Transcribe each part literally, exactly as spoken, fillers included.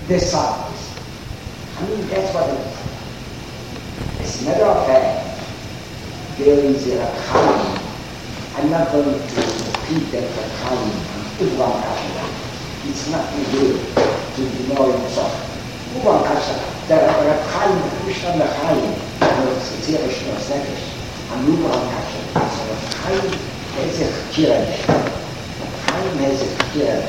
decides. I mean, that's what it is. As a matter of fact, there is a Chaim. I'm not going to repeat that Chaim. It's not good to ignore himself. Uvan Kasha, the Chaim, Krishna the Chaim, it's a Zerish or Zekish, and Uvan Kasha. So Chaim has a Chirane. Chaim has a Chirane.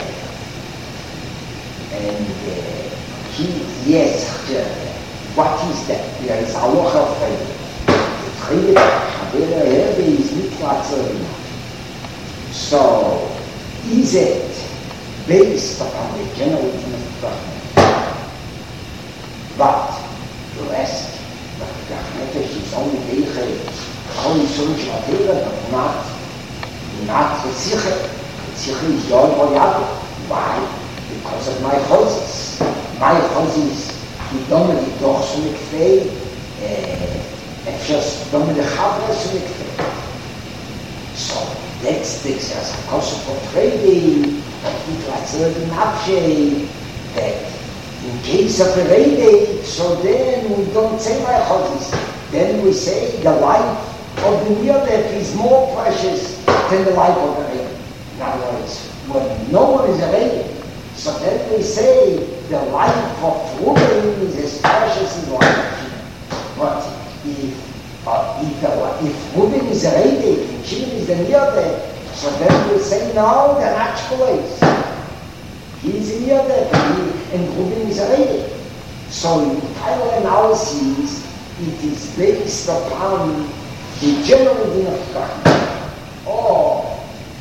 And uh, he, yes, Chirane. What is that? There is Aloha Fred. The Fred, Havera Herbe is Mitlatzerina. So, is it based upon the general instruction? But the rest, the Gachnetesh is only Eichel, only Surush Matera, but not, not the Siche. The Siche is Yod Boyado. Why? Because of my Chozis. My Chozis, die Dome, die doch so Mikvei, and just Dome, die Chavre so Mikvei. So, that's the as a concept of trading, that people are serving Nafshe, that in case of a raid, so then we don't say my Chozis. Then we say the life of the Nirlef is more precious than the life of the raid. In other words, when no one is a raid, so then we say the life of Ruben is as precious as life of Shimon. But if Uh, if, uh, if Reuben is a Reidik and Shimon is the Nirlef, so then we say, no, they're not Shkoles. He is a Nirlef and Reuben is a Reidik. So in entire analysis, it is based upon the general din of Kachnesh. Or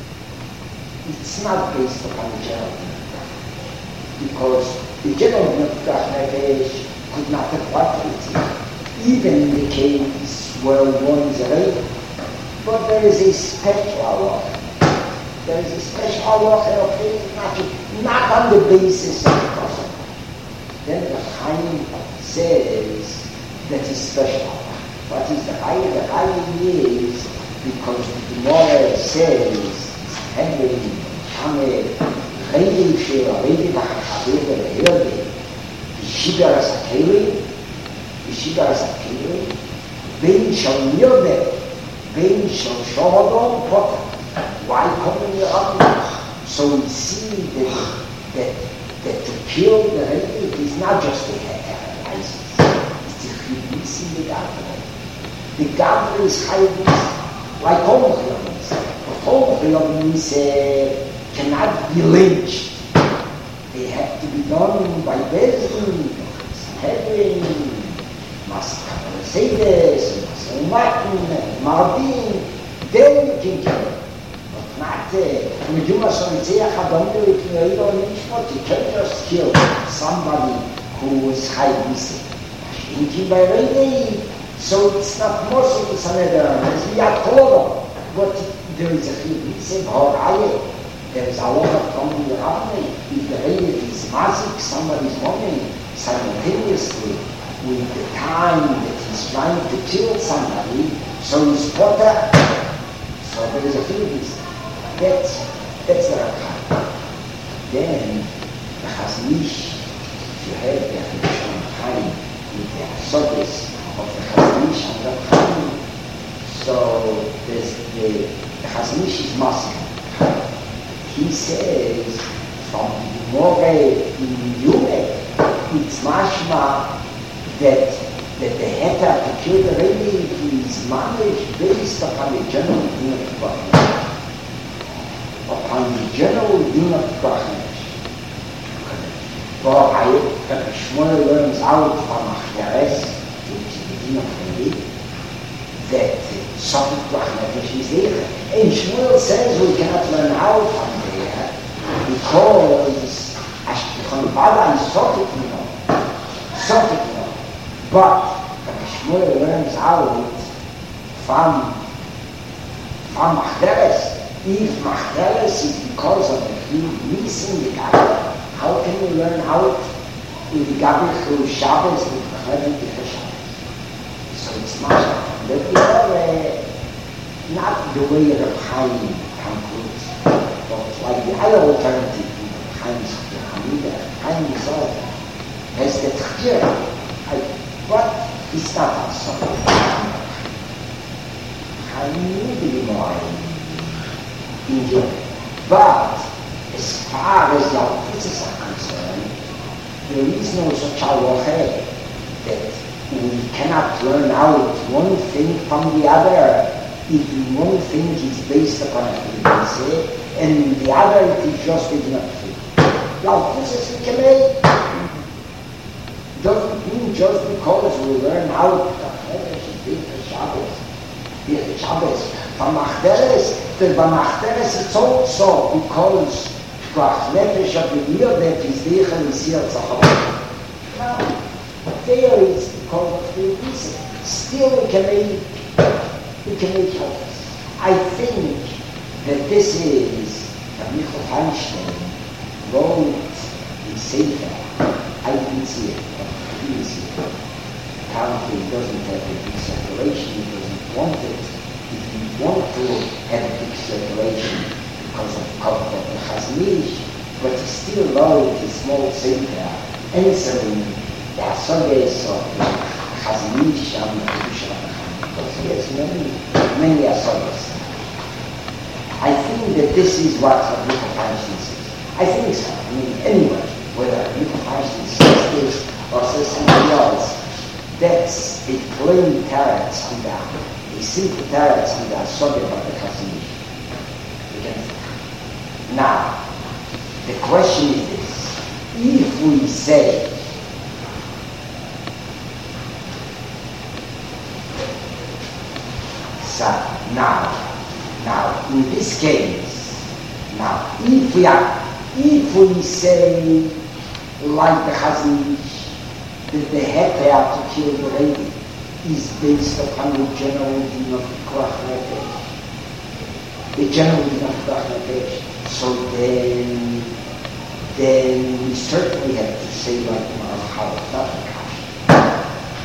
it's not based upon the general din of Kachnesh. Because the general din of Kachnesh could not apply to it. Even in the case where one is a raid, but there is a special law. There is a special law of not, not on the basis of the person. Then the Chaim says that is special. What is the Chaim? The Chaim is because the Gemara says Henry, Shame, Reidim Shira, Reidim HaChavir, Reidim, Yeshiva Rasakeli, Yeshiva Rasakeli, Ben shall Nirlef, Ben shall Shohodon Potter. Why come in your up? So we see that, that, that to kill the Reidik is not just to have a license, it's to release in the Gadol. The Gadol is Chayvis, like all Chayvis. But all Chayvis uh, cannot be lynched. They have to be done by Bezin, Hedwin, Master Mercedes, Master Martin, Martin, then you can kill it. But not, when you do a Sonizea Chadonde, you can't just kill somebody who is high missing. Thinking by Rene, so it's not more so to Sanedra, it's Yakola. But there is a Chibitze, Horaye, there is a lot of Tommy Ravne, if the Rene is Mazik, somebody is money simultaneously, with the time that he's trying to kill somebody, so he's Potter. So there is a feeling. That's, that's the Rakha. Then, the Chaznish, if you have the Chaznish time with the Hasodes of the Chaznish and the Chaim, so there's the, the Chaznish is Master. He says, from More in Yume, it's mashma that that the heter to kill the Reidik is managed based upon the general din of Kachnesh. Upon the general din of Kachnesh. For I, Shmuel learns out from Achyares, which is the din of Reidik, that Sofik Kachnesh is there. And Shmuel says we cannot learn out from there because Ashkenbada is Sofik, you know. Sofik, you know. But Shmuel learns out from from Achderes. If Achderes is because of the missing the Gabel, how can we learn out in the Gabel through Shabbos with the Chayim before Shabbos? So it's not that we are uh, not the way the Chaim concludes, but like the other alternative in the Chaim's Hamida, Chaim is all es der Tchir. What is that also? I need more in you. But as far as the offices are concerned, there is no such halacha that we cannot learn out one thing from the other if one thing is based upon a say, and the other it is just a different thing. The offices we can make doesn't mean just because we learn out the Shabbos, the Shabbos, from Achteres, the Achteres is also because Koach Nefesh of the year that is there and is here to have. Now, there is because of the reason. Still we can make, we can make help. I think that this is a Michael Feinstein wrote in Sefer. I didn't see it, but I didn't see it. Apparently he doesn't have a big circulation, he doesn't want it. If you want to have a big circulation because of comfort of the Chaznish, but he still wrote a small Sefer answering the Asoges of the Chaznish and the Kedusha, because he has many, many Asoges. I think that this is what Rabbi Feinstein says. I think so. I mean, anyway, whether Rabbi Feinstein says this or says something else, that's a plain teretz on the, a simple teretz on the Asogeh of the Chaznish. Now, the question is this: if we say so, now. Now, in this case, now, if we are, if we say, like the Chaznish, that the heter to kill the lady is based upon the general din of Koach Nefesh, the general din of Koach Nefesh, so then, then we certainly have to say like Maral Halach.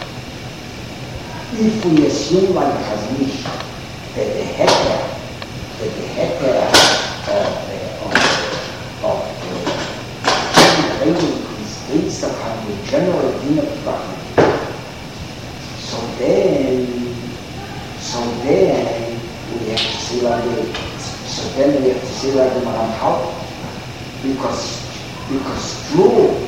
If we assume like the Chaznish, that the heter that the heter of the of the of the is based upon the general din of Koach. So then, so then we have to say like the, so then we have to say like the Maram Halach, because because true,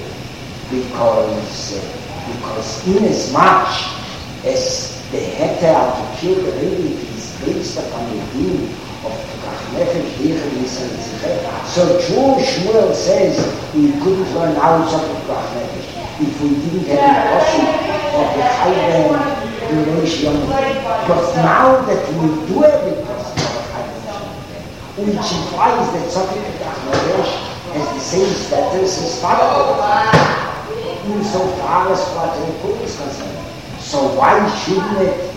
because uh, because in as much as the heter to kill the lady is based upon the din of Koach Nefesh, Dichen, Yisrael, Zichel. So true, Shmuel says we couldn't learn out of Koach Nefesh if we didn't have the portion of the Chayven duration. But now that we do have the portion of the Chayven, which implies that something Koach Nefesh has the same status as Father, insofar as Father is concerned. So why shouldn't it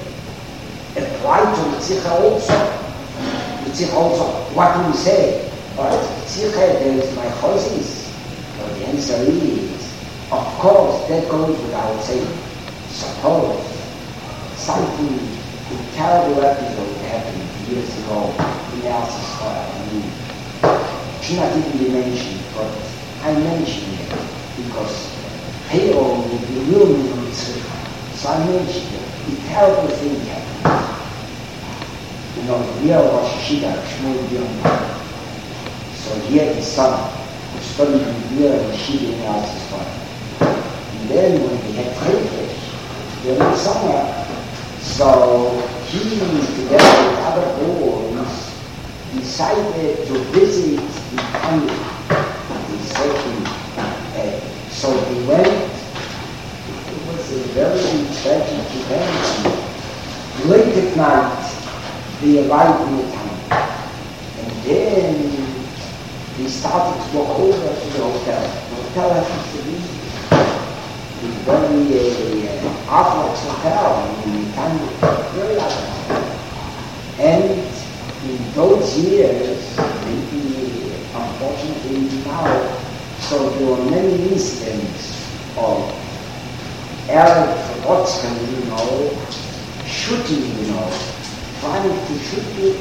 apply to the Tzicha also? The Tzicha also, what do we say? Well, Tzicha, there is my chosis. Well, the answer is, of course, that goes without saying. Suppose something, a terrible episode happened years ago in our society. I mean, it should not even be mentioned, but I mention it because payroll will be real in Tzicha. So I mentioned it. A terrible thing happened. You know, we are Rosh Hashidah, Shmuel Dion. So here his son, who studied in the Rosh Hashidah in our society. And then when he had Chayfish, during the summer, so he, together with other boys, decided to visit the family. He said uh, so he went. It was a very tragic event. Late at night, they arrived in the town. And then they started to walk over to the hotel. The hotel happens to be a very uh, orthodox hotel in the town, very orthodox. And in those years, maybe unfortunately now, so there were many incidents of Arab Trotsky, you know, shooting, you know, trying to shoot you.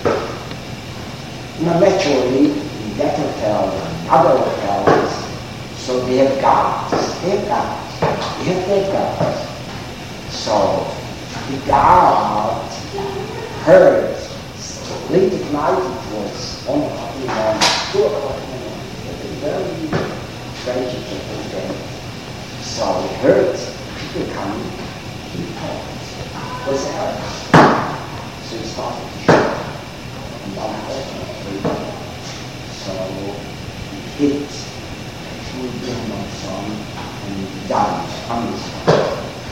Now, naturally, in that hotel and other hotels, so they have guards. They have guards. have that God. So the God heard late at night. It was one o'clock in the morning, two o'clock in the morning. It was a very tragic event. So he heard people coming. He thought, was there? So he started to shoot. And unfortunately, so he hit through him on son and he died on his spot.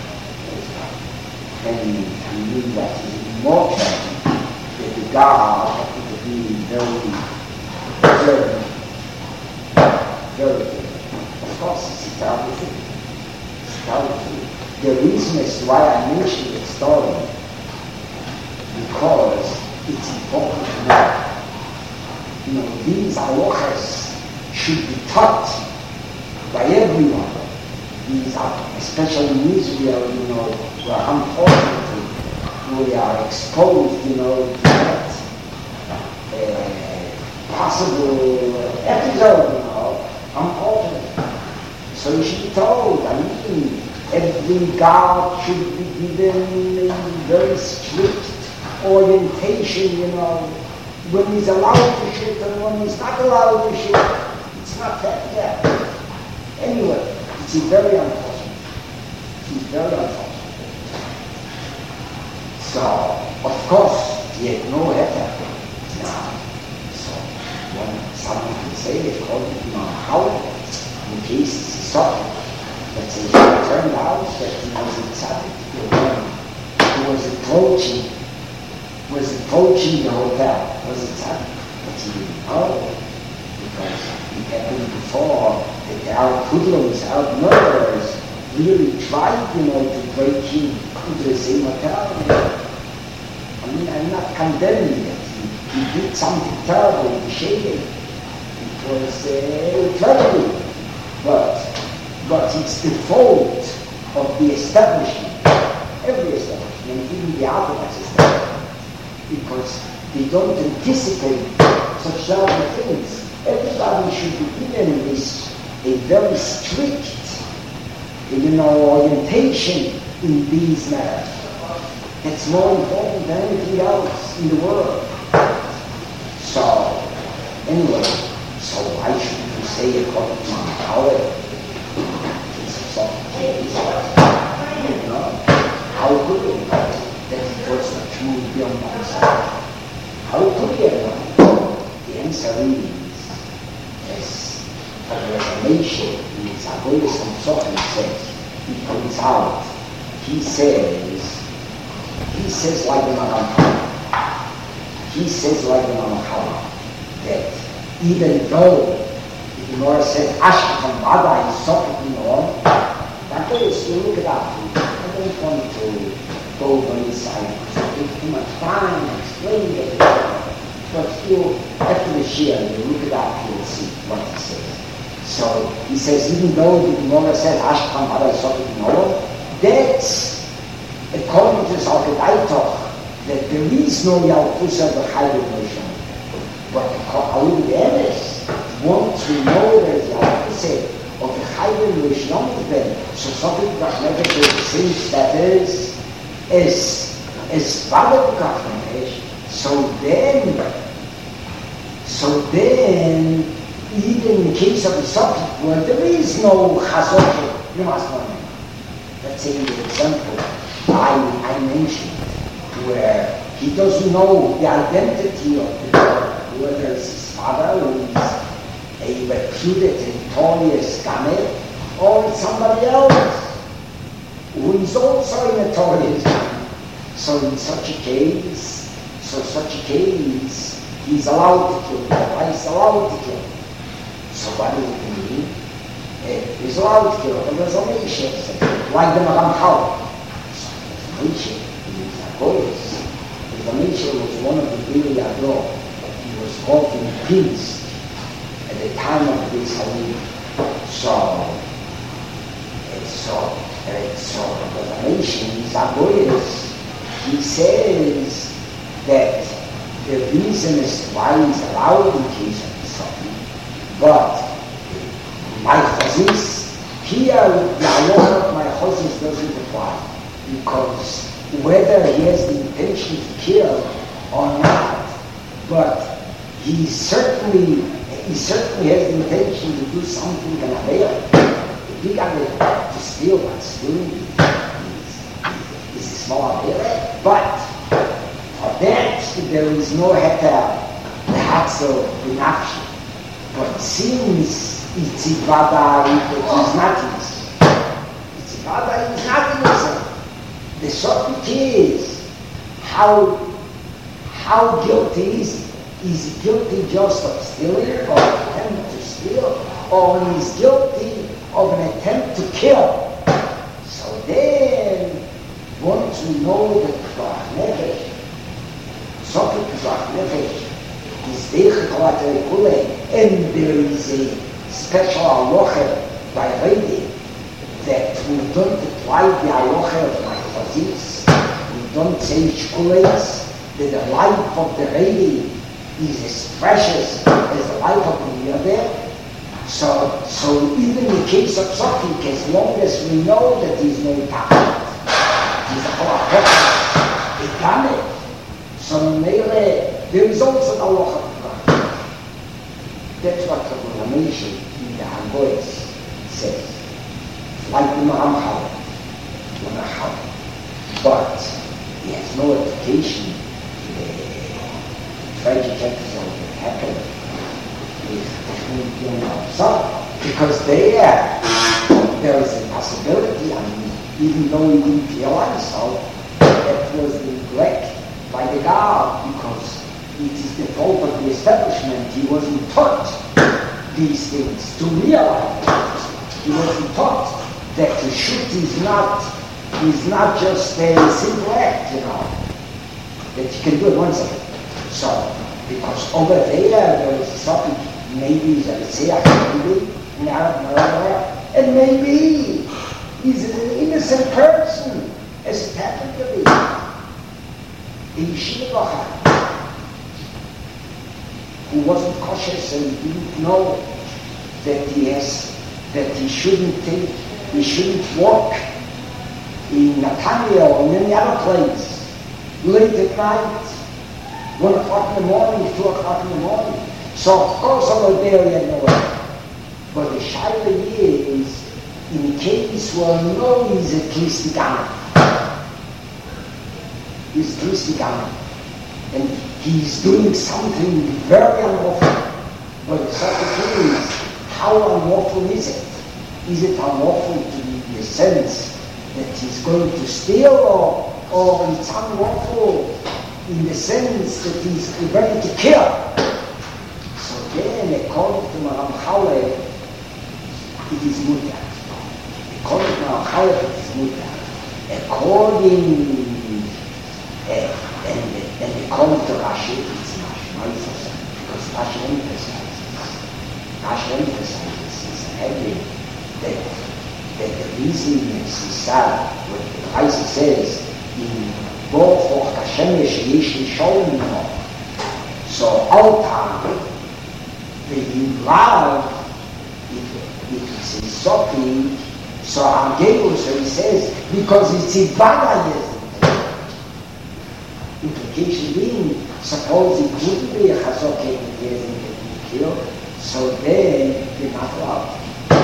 And he knew that it was more tragic that the God had to be very, very, very good. Of course, it's a terrible thing. It's a terrible thing. The reason as to why I mentioned the story, because it's important to know. You know, these halachas should be taught by everyone. These are, especially in Israel, you know, where unfortunately we are exposed, you know, to that uh, possible episode, you know, unfortunately. So you should be told, I mean, every God should be given a very strict orientation, you know, when he's allowed to shoot and when he's not allowed to shoot. It's not that yet. Anyway, it's very unfortunate. It's very unfortunate. So, of course, he had no effort now. So, when someone can say, according to my Howard, in case it's a subject, that says it turned out that he was a tzaddik, he was approaching was approaching the hotel. Was it tzaddik? But he didn't know, because it happened before that the Arab hoodlums, Arab murderers, really tried, you know, to break in into the same hotel. I mean, I'm not condemning it. He, he did something terrible, he shaded. It was a tragedy. But, but it's the fault of the establishment, every establishment, even the Orthodox establishment, because they don't anticipate such terrible things. Everybody should be given this a very strict, you know, orientation in these matters. It's more important than anything else in the world. So, anyway, so why should you say according to my power? It's a soft case. You know, how could you know that it was a true beyond myself? How could you know? The answer is, as a revelation in Zagoyas and Sophie says, he points out, he says, he says like the Maramchal, he says like the Maramchal, that even though the Gemara says, Ashkan Bada is Sophie in all, that is, you look it up. I don't want to go over inside, because I take too much time explaining it. But you, after the Shia, you look it up, you will see what he says. So he says, even though the Gemara says, Ashkan Bada is Sophie in all, that's according to Zalkedaitoch, that there is no Yalkusa B'chayim Moshe. But according to the Emes, once we know there's Yalkusa of the Chayim Moshe, so something that never the same status as as Vadak Kachnamesh, so then so then even in case of the subject where there is no Chazot, you must know. Let's say the example I, I mentioned, where he doesn't know the identity of the girl, whether it's his father who is a reputed and notorious gamer, or it's somebody else who is also a notorious gamer. So in such a case, so such a case, he's allowed to kill. Why is allowed to kill? So what does it mean? Uh, he's allowed to kill. The reservation, like the Maramchal. Nietzsche, in Zagoyas. The Nietzsche was one of the Bili Ador. He was walking priest at the time of this Halim. So, so, so the Nietzsche in Zagoyas, he says that the reason is why he's allowed in case of the Sophie. But my Chazis, here the Allah of my Chosses doesn't apply. Because whether he has the intention to kill or not, but he certainly he certainly has the intention to do something in a way. If he got to steal what's stealing, is a small area. But for that there is no heter, the hatzel, the nafshi. But since it's ibada, it is nothingness. It's ibada, it is nothingness. The topic is how how guilty is he? Is he guilty just of stealing or attempt to steal, or is guilty of an attempt to kill? So then, once we know that Pikuach Nefesh, topic Pikuach Nefesh is Deiche Kolatei Kule, and there is a special halacha by Reidi that we don't apply the halacha of my Chazis, we don't say shkules, that the life of the Reidi is as precious as the life of the Yodeh. So, so even in the case of Sofik, as long as we know that there is no Tachat, he's a Kolah a Gamet, so Mele, there is also the halacha. That's what the Ramesha in the Hangois says. Like the Mahamchal, the Mahamchal. But he has no education in the tragic episode that happened with the young son. Because there, there is a possibility, I mean, even though he didn't realize so, that was neglect by the guard, because it is the fault of the establishment. He wasn't taught these things to realize. He wasn't taught that to shoot is not is not just a simple act, you know, that you can do it one second. So, because over there there is something, maybe he's a Messiah, maybe in Arab murderer, and maybe he's an innocent person, as it happened to be. In Yeshiva, who wasn't cautious and didn't know that he has, that he shouldn't take, he shouldn't walk in Natania or in any other place late at night, one o'clock in the morning, two o'clock in the morning. So of course over there he had no way. But the shaila is, in case where no he's at least the gamer. He's at least the gamer. And he's doing something very unlawful. But the second is, how unlawful is it? Is it unlawful to the sense that he's going to steal, or, or it's unlawful in the sense that he's ready to kill? So then, according to Maram Chalev, it is mutar. According to Maram Chalev, it is mutar. According, uh, and, and according to Rashi, it's mashma, because Rashi emphasizes, Rashi emphasizes, it's heavy, that that the reason is Sisal, what the Raisi says, in both of Hashem Yesh Sholem no. So all time, the love, it, it is a something, so Angelo, so he says, because it's Ibada Yezim. Implication being, suppose it wouldn't be a Chazok Yezim that you kill, so then you're not allowed.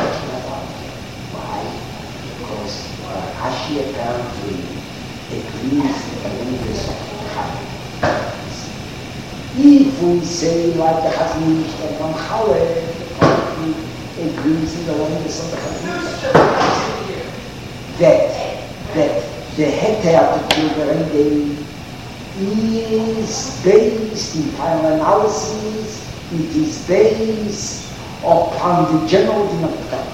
Rashi apparently agrees that the language happens. If we say like the Chaznish and Ram Chalev, apparently agrees in the language of the Chaznish, that that the heter to kill the Reidi is based in final analysis. It is based upon the general denomination.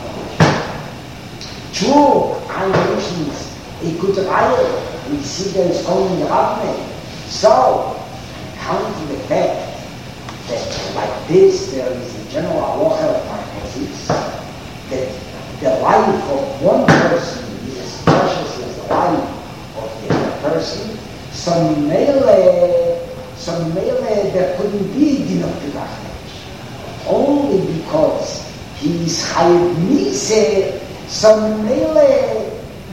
True, I mentioned a good riot. We see there is only the Rabbi. So, counting the fact that like this there is a general halacha of hypothesis, that the life of one person is as precious as the life of the other person, some mele, some mele there couldn't be a din of Pikuach only because he is chayiv miseh. So mele,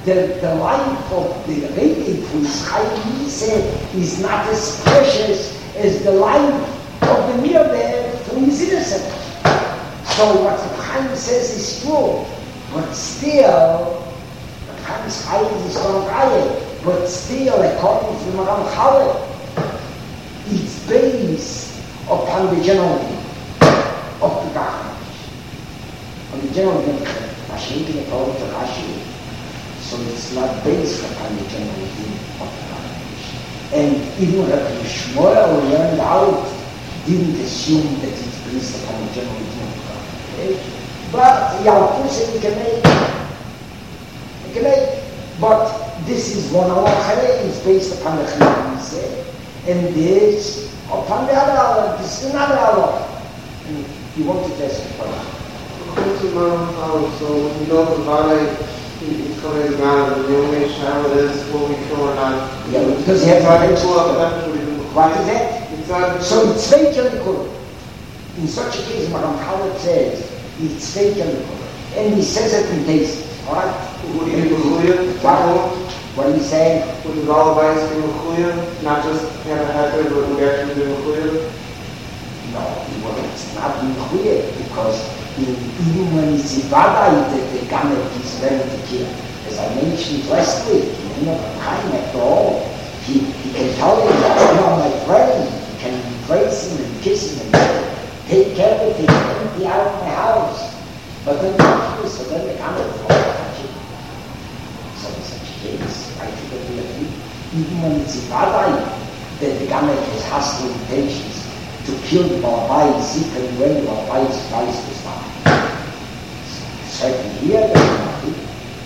the, the life of the Rebbe who is Chaim Yiseh is not as precious as the life of the Mirbe who is innocent. So what the Chaim says is true, but still, the Chaim's Chaim is going higher, but still, according to the Maram Chaleh, it's based upon the general of the Gachman. On the general of Hashem can according to Rashi. So it's not based upon the general of the Gachman. And even Rabbi Shmuel learned out, didn't assume that it's based upon the general of the Gachman. But Yalkus, you can make you can make but this is one of our is based upon the Chiyam Yiseh, and this upon the other Allah. This is another Allah. And you want to testify. According to Maram Chal, so when you know the Vale, he's coming to God, and the only shadow is what we kill or not. Yeah, because he has to pull up eventually. What is that? Exactly. So it's fake Yalikul. In such a case, Maram Chal says, it's fake Yalikul. And he says it in taste. Alright? Would he be Mechuyev? What? What are you saying? Would the lullabies be Mechuyev? Not just have a heter, but would actually be Mechuyev? No, well, it's not Mechuyev, because in, even when it's Ivada, the, the Gamet is very secure. As I mentioned last week, you know, time after all, he, he can tell you that you are my friend, you can embrace him and kiss him and take care of him, empty out of my house. But then the so then the Gamet is all touching. So in such a case, I think that we agree, even when it's Ivada, that the Gamet has hostile intentions to kill the Balabai, Zika, and when the Balabai is Christ is not. Certainly here, there is nothing.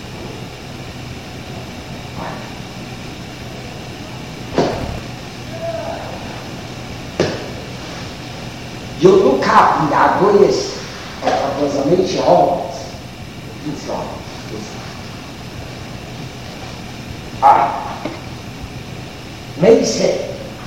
You look up in the Agoyes of the Zamechi Holmes. It's wrong. Alright. May say,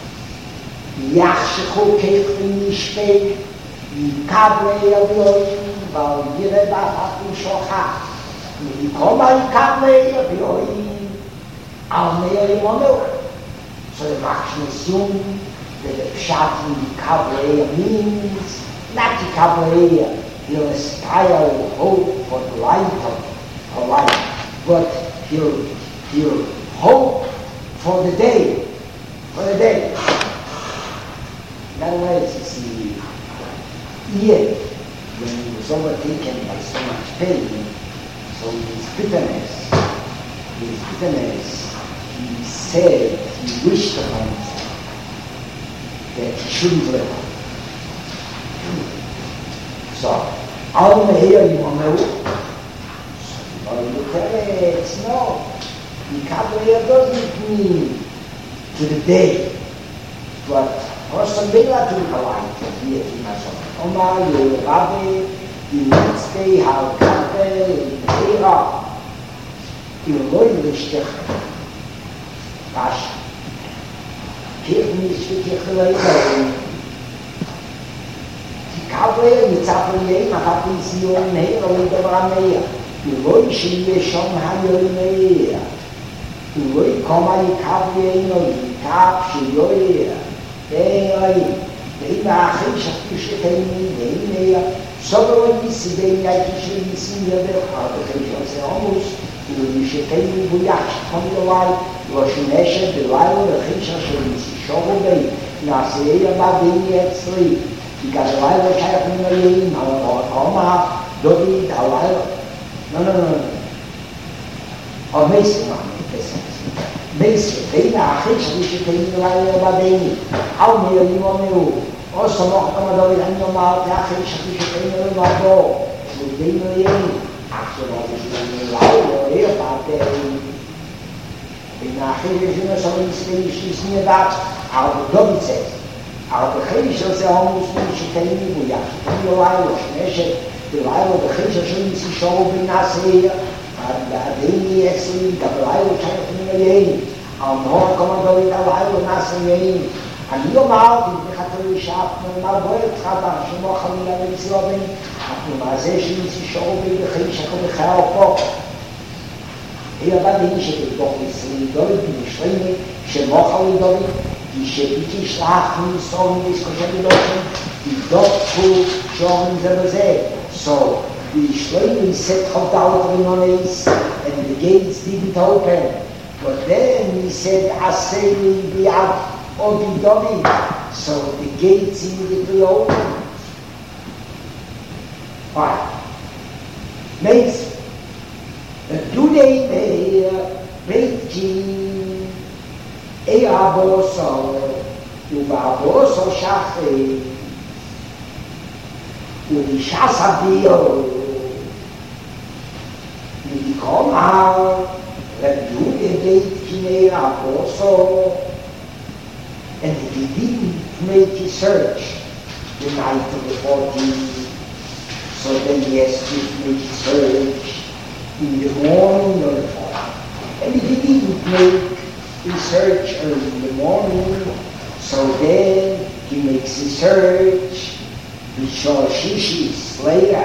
יחשכו ככלי נשפט, יקבל אלוהים, ועל ירד אחת ושוכח. ויקום יקבל אלוהים, על מאיר אומר. So the Machshon assume that the Pshat in Yikabel means not Yikabel, he'll aspire and hope for the light of her life, but he'll, he'll hope for the day, for the day. In other words, you see, Ian, when he was overtaken by so much pain, so his bitterness, his bitterness, he said, he wished upon himself that he shouldn't live. So, Al Meir Yomeu, so you look at it, no, Yikabel doesn't mean to the day, but person will not do the light here in Hashem. Omar, you Rabbi, you Mitzvah, how Kabel, in Hera, you Loi Lishtech, Rashi. Kirch mich für dich Leute. Die Kabel, die Zappelei, nach Appension, Hera, und der Bramea. You Loi Shie, Shom, Hayoimea. You Loi Koma, die Kabel, die Kab, Shioia. Ei, vem a recha que tem ninguém, só que se vem a que se ensina de fato que já se almoço, e o bicho tem um buiache, quando lá, o chineche de lá, o recha se chove bem, na ceia da bem é sli, e cada lá o chá com ele, não, toma, dobi, da lá, não, não, não, ó, mesmo, não, Mesmo, vem na recha que tem lá o Badeni, ao meio de um meu, ou só morre como da vida normal, que a recha que tem no Badó, no bem no Yem, a sua voz de lá, o eu batei, vem na recha que nós somos felizes, minha data, ao Dobice, ao recha se almoço que tem no Buiá, tem lá o Chineche, de lá o recha que se chove na ceia. Adeni esse Gabriel tinha ninguém, ao morro como do Gabriel nasce ninguém, ali o mal que catou chap no mal boa trabalho, não xamila nem se obem, mas esse se chove de rixa como real pouco. אלא בני שבתוך ישראל דוד ושלמה שמוחל דוד כשביתי שלח ניסון וסקושן דודן תבדוקו שורם זה בזה. So the Shlomo set of down Rinones and the gates didn't open. But then he said Aseli Bi'ad Obi Dobi. So the gates immediately opened. Fine. Next. The Dudei Meir Beitki Eaboso Ubaboso Shachi Ubishasa Dio Ubikoma That Dudei Beitki Eaboso. And he didn't make his search the night of the fourteenth. So then he has to make his search in the morning of the fourteenth. And he didn't make his search early in the morning. So then he makes his search before Shishis later.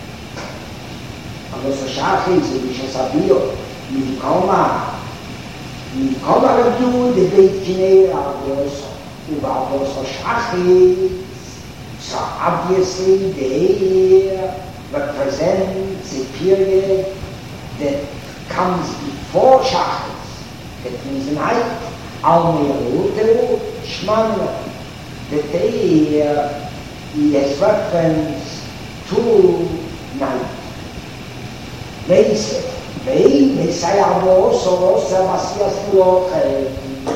And also Shachis and Bishon Sabio, Midikoma. Midikoma will do the Beit Kinei Rabos, Ubabos Shachis. So obviously they represents a period that comes before Shachris. That means night. Al-Mirutu Shmana. That they, uh, he has reference to night. They say, they Messiah also also Messias Loche.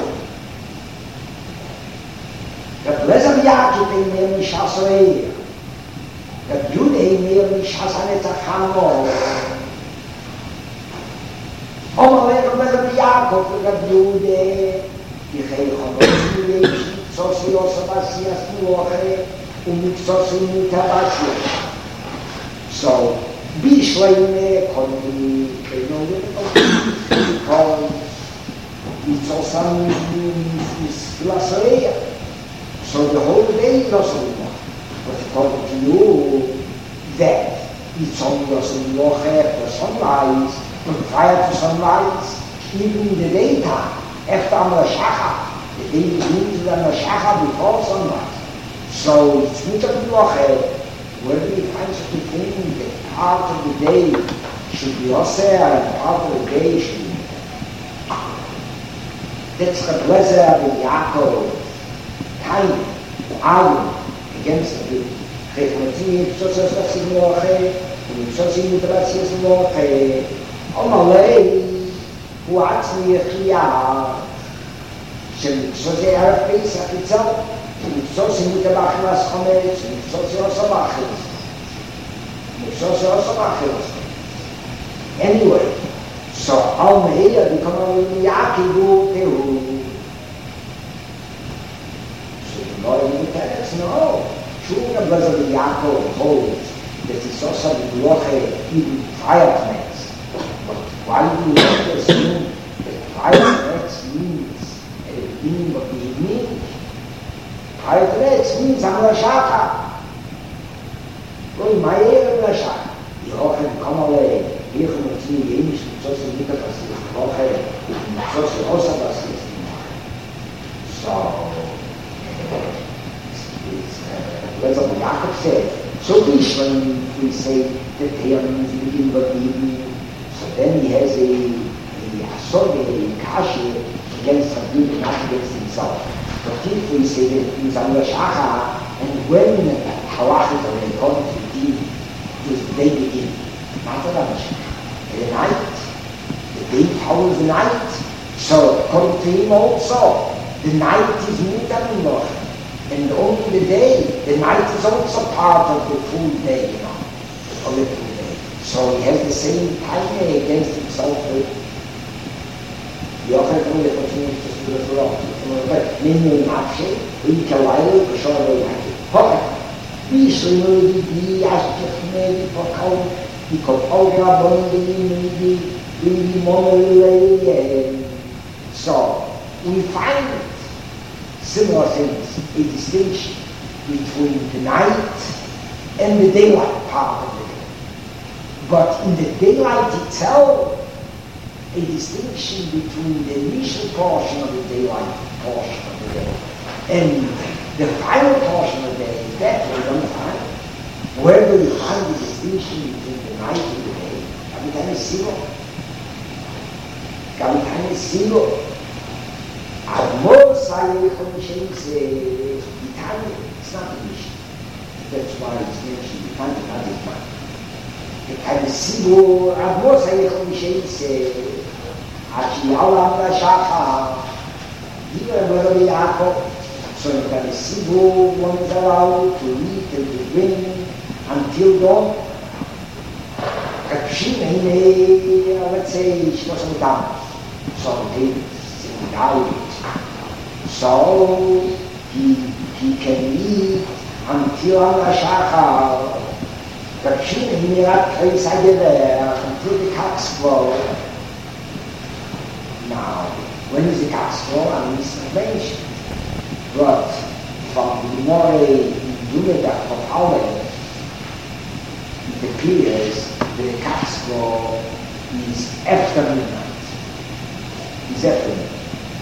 The blessed Yaakov in mir Mishasrei. The Jude mir Mishasanet Chamo. Omar the blessed Yaakov the Jude. Die Chaychon so si also Messias Loche und so si Mutabasia. So Bishleime konnte ich know because it's also is Lasarea. So the whole day is also Loche. But according to you, that it's only also Loche after sunrise, and prior to sunrise, even in the daytime, after Amashachah, the day begins with Amashachah before sunrise. So it's not a Loche. Where do we find such a thing that part of the day should be Oseh and part of the day should be? That's the pleasure of Yaakov, time, argument against the Chaychonati, Psosos Vassim Loche, and Psosim Mitrassias Loche, Omalei, who actually Echiyah, Psosi Araf Pesach itself, Psosi Mitabach Las Chometz, Psosi Osabachis, Psosi Osabachis. Anyway, so Almeida become a Yakibu Tehu. So the Lord in the text, no. True, the blessed Yaakov holds that it's also the Loche even prior to next. But why do you assume that prior to next means at the beginning of the evening? Prior to next means Amashachah. Well, my ear Amashachah. The Loche come away. Hier van het nieuwe Jezus, zoals je niet als je het nog hebt, zoals je ook als je het niet mag. Zo, let's what Jacob said. So please, when we say that here means the beginning of the evening, so then he has a a sort of a kashi against something, not against himself. But if we say that it means Amashachah, and when halachas are according to the deen, does they begin? Not the Amashachah. The night, the day follows the night. So, according to him also, the night is Mutamiloch. And only the day, the night is also part of the full day, you know, of the full day. So he has the same time against himself. The other thing that continues to do the wrong. But Ninu Nachi, we can lie to show the night. Okay. We should really be as just maybe for count. Because all the abundantly really momentarily. So we find similar things, a distinction between the night and the daylight part of the day. But in the daylight itself, a distinction between the initial portion of the daylight portion of the day and the final portion of the day. That we don't find. Where do you find the distinction between the night and the day? Capitale Sigo. Capitale Sigo. Amor Sayo Commissions Italian. It's not English. That's why it's mentioned Italian, not Italian. Capitale Sigo. Amor Sayo Commissions Achi Aula Shacha. Here, where we are. So you can see who one is allowed to eat and to drink until dawn. Kachine, let's say, she wasn't done. So he sitting out. So he he can eat until Allah Shachar. Kachine, he had place I get there until the cocks crow. Now, when is the cocks crow? I mean, it's not mentioned. But from the more Yumeda of our it appears the Castro is after midnight. Is after midnight.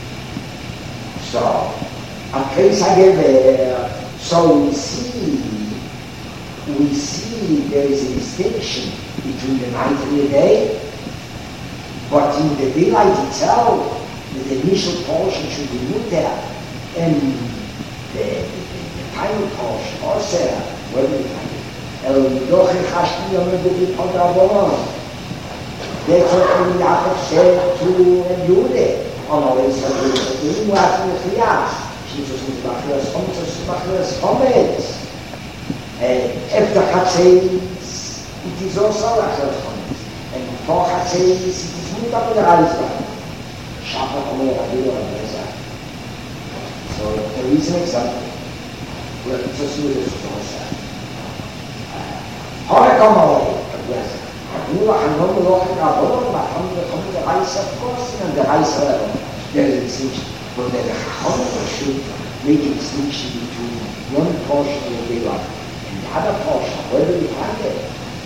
So, a place I get there, so we see, we see there is a distinction between the night and the day, but in the daylight itself, the initial portion should be looked at. And the, the, the final portion, also, where do you find it? El Yochel Chashmi Yom Ebuki Podrabonon. That's what Yaakov said to Yehuda. On our way, so we were asking the Chiyas. She was with Machias Chometz, was Machias Chometz. After Chatzis, it is also Machias Chometz. And before Chatzis, it is Mutar B'Reizah. Shabbat Omer Avilu Al-Bezah. So there is an example where it's a serious process. How I come away? Yes. I know I know the Lord and I know but from the from the ice of course and the ice level. There is a distinction. But the Chacham should make a distinction between one portion of the daylight and the other portion. Where do we find it?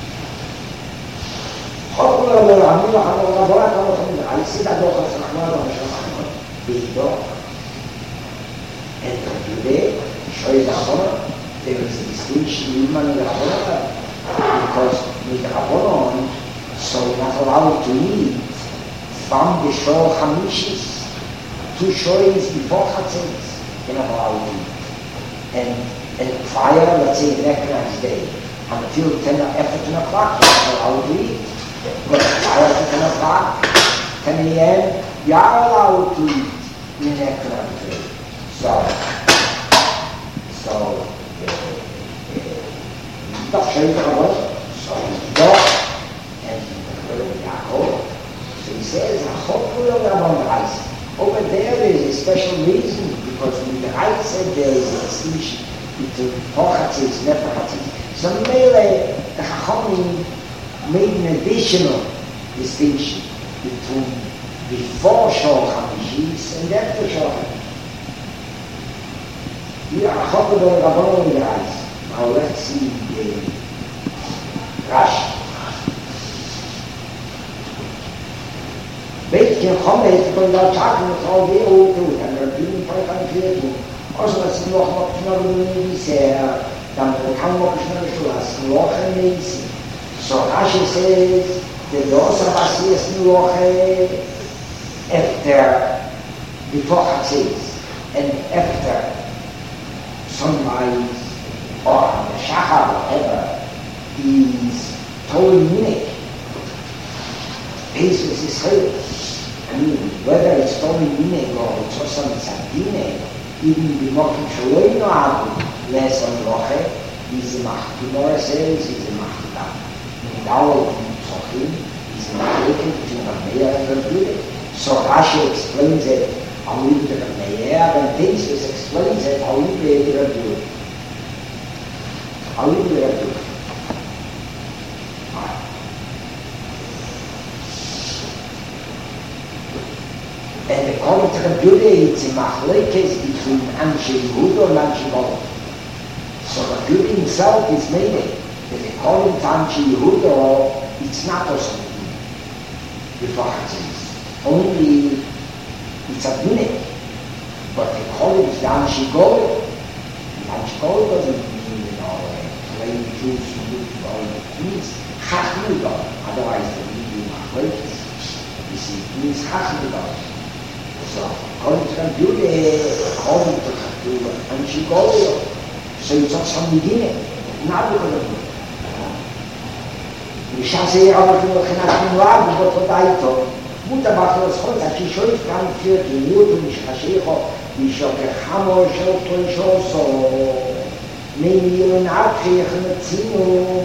How do I know I know I know I know from the ice that Lord has not the door. And today, shows Rabbanon, there is a distinction in the Rabbanon, because with Rabbanon, so we're not allowed to eat from the Shor Hamishis, two shores before Chatzis, you're not allowed to eat. And, and prior, let's say the next day, until ten, after ten o'clock, you're not allowed to eat. But prior to ten o'clock, ten a.m., you are allowed to eat in the next day. So, so, doch schön Rabbanon, so doch, and Yaakov, so he says, over there there is a special reason, because when the right said there is a distinction between Pochatzis and Neferchatzis. So Mele, the Chachamim made an additional distinction between before Shor HaMishis and after Shor HaMishis. Here, Achot the Rabbanon in the eyes. Now let's see the Rashi. Weet je, Chometz, kon dat zaken met al die auto, en er doen van kan ik doen. Als we het nog wat naar de minister, dan kan we ook naar de school, nog een mensen. So Rashi says, the dosa basies nuoche after, before Chatzis, and after sunrise, or the Shachar, whatever, is totally unique. Peace with Israel. I mean, whether it's totally unique or it's also Tzadine, even the Mokim Shaloi Noabu, less on Roche, is a Mach. The Gemara says is a Mach. In Dawel and Tzochim, is a Mach between Rameir and Rabbi. So Rashi explains it, I'll leave the Rameir, and Teisus explains it, I'll leave the Rabbi. I'll leave the Rabbi. And according to the Rabbi, it's a machlekes between Anshe Yehuda and Anshe Golem. So the Rabbi himself is made it. That according to Anshe Yehuda, it's not also before Chatzis. only it's a minute, but they call it Yanshigol. Yanshigol doesn't mean, you know, plain Jews who look for all the things. Chachmidol, otherwise the meaning of greatness. You see, it means Chachmidol. So, according to the beauty, according to the Yanshigol, so it's not some beginning, not because of it. ושאז היה רב אפילו מבחינת מנועה ובאותו די טוב. מוטה באחר לזכות, כי שואף כאן כפיר כימות ומשחשיכו, וישוקר חמור של תוי שעושו, ממיר ונערכי יחנצינו.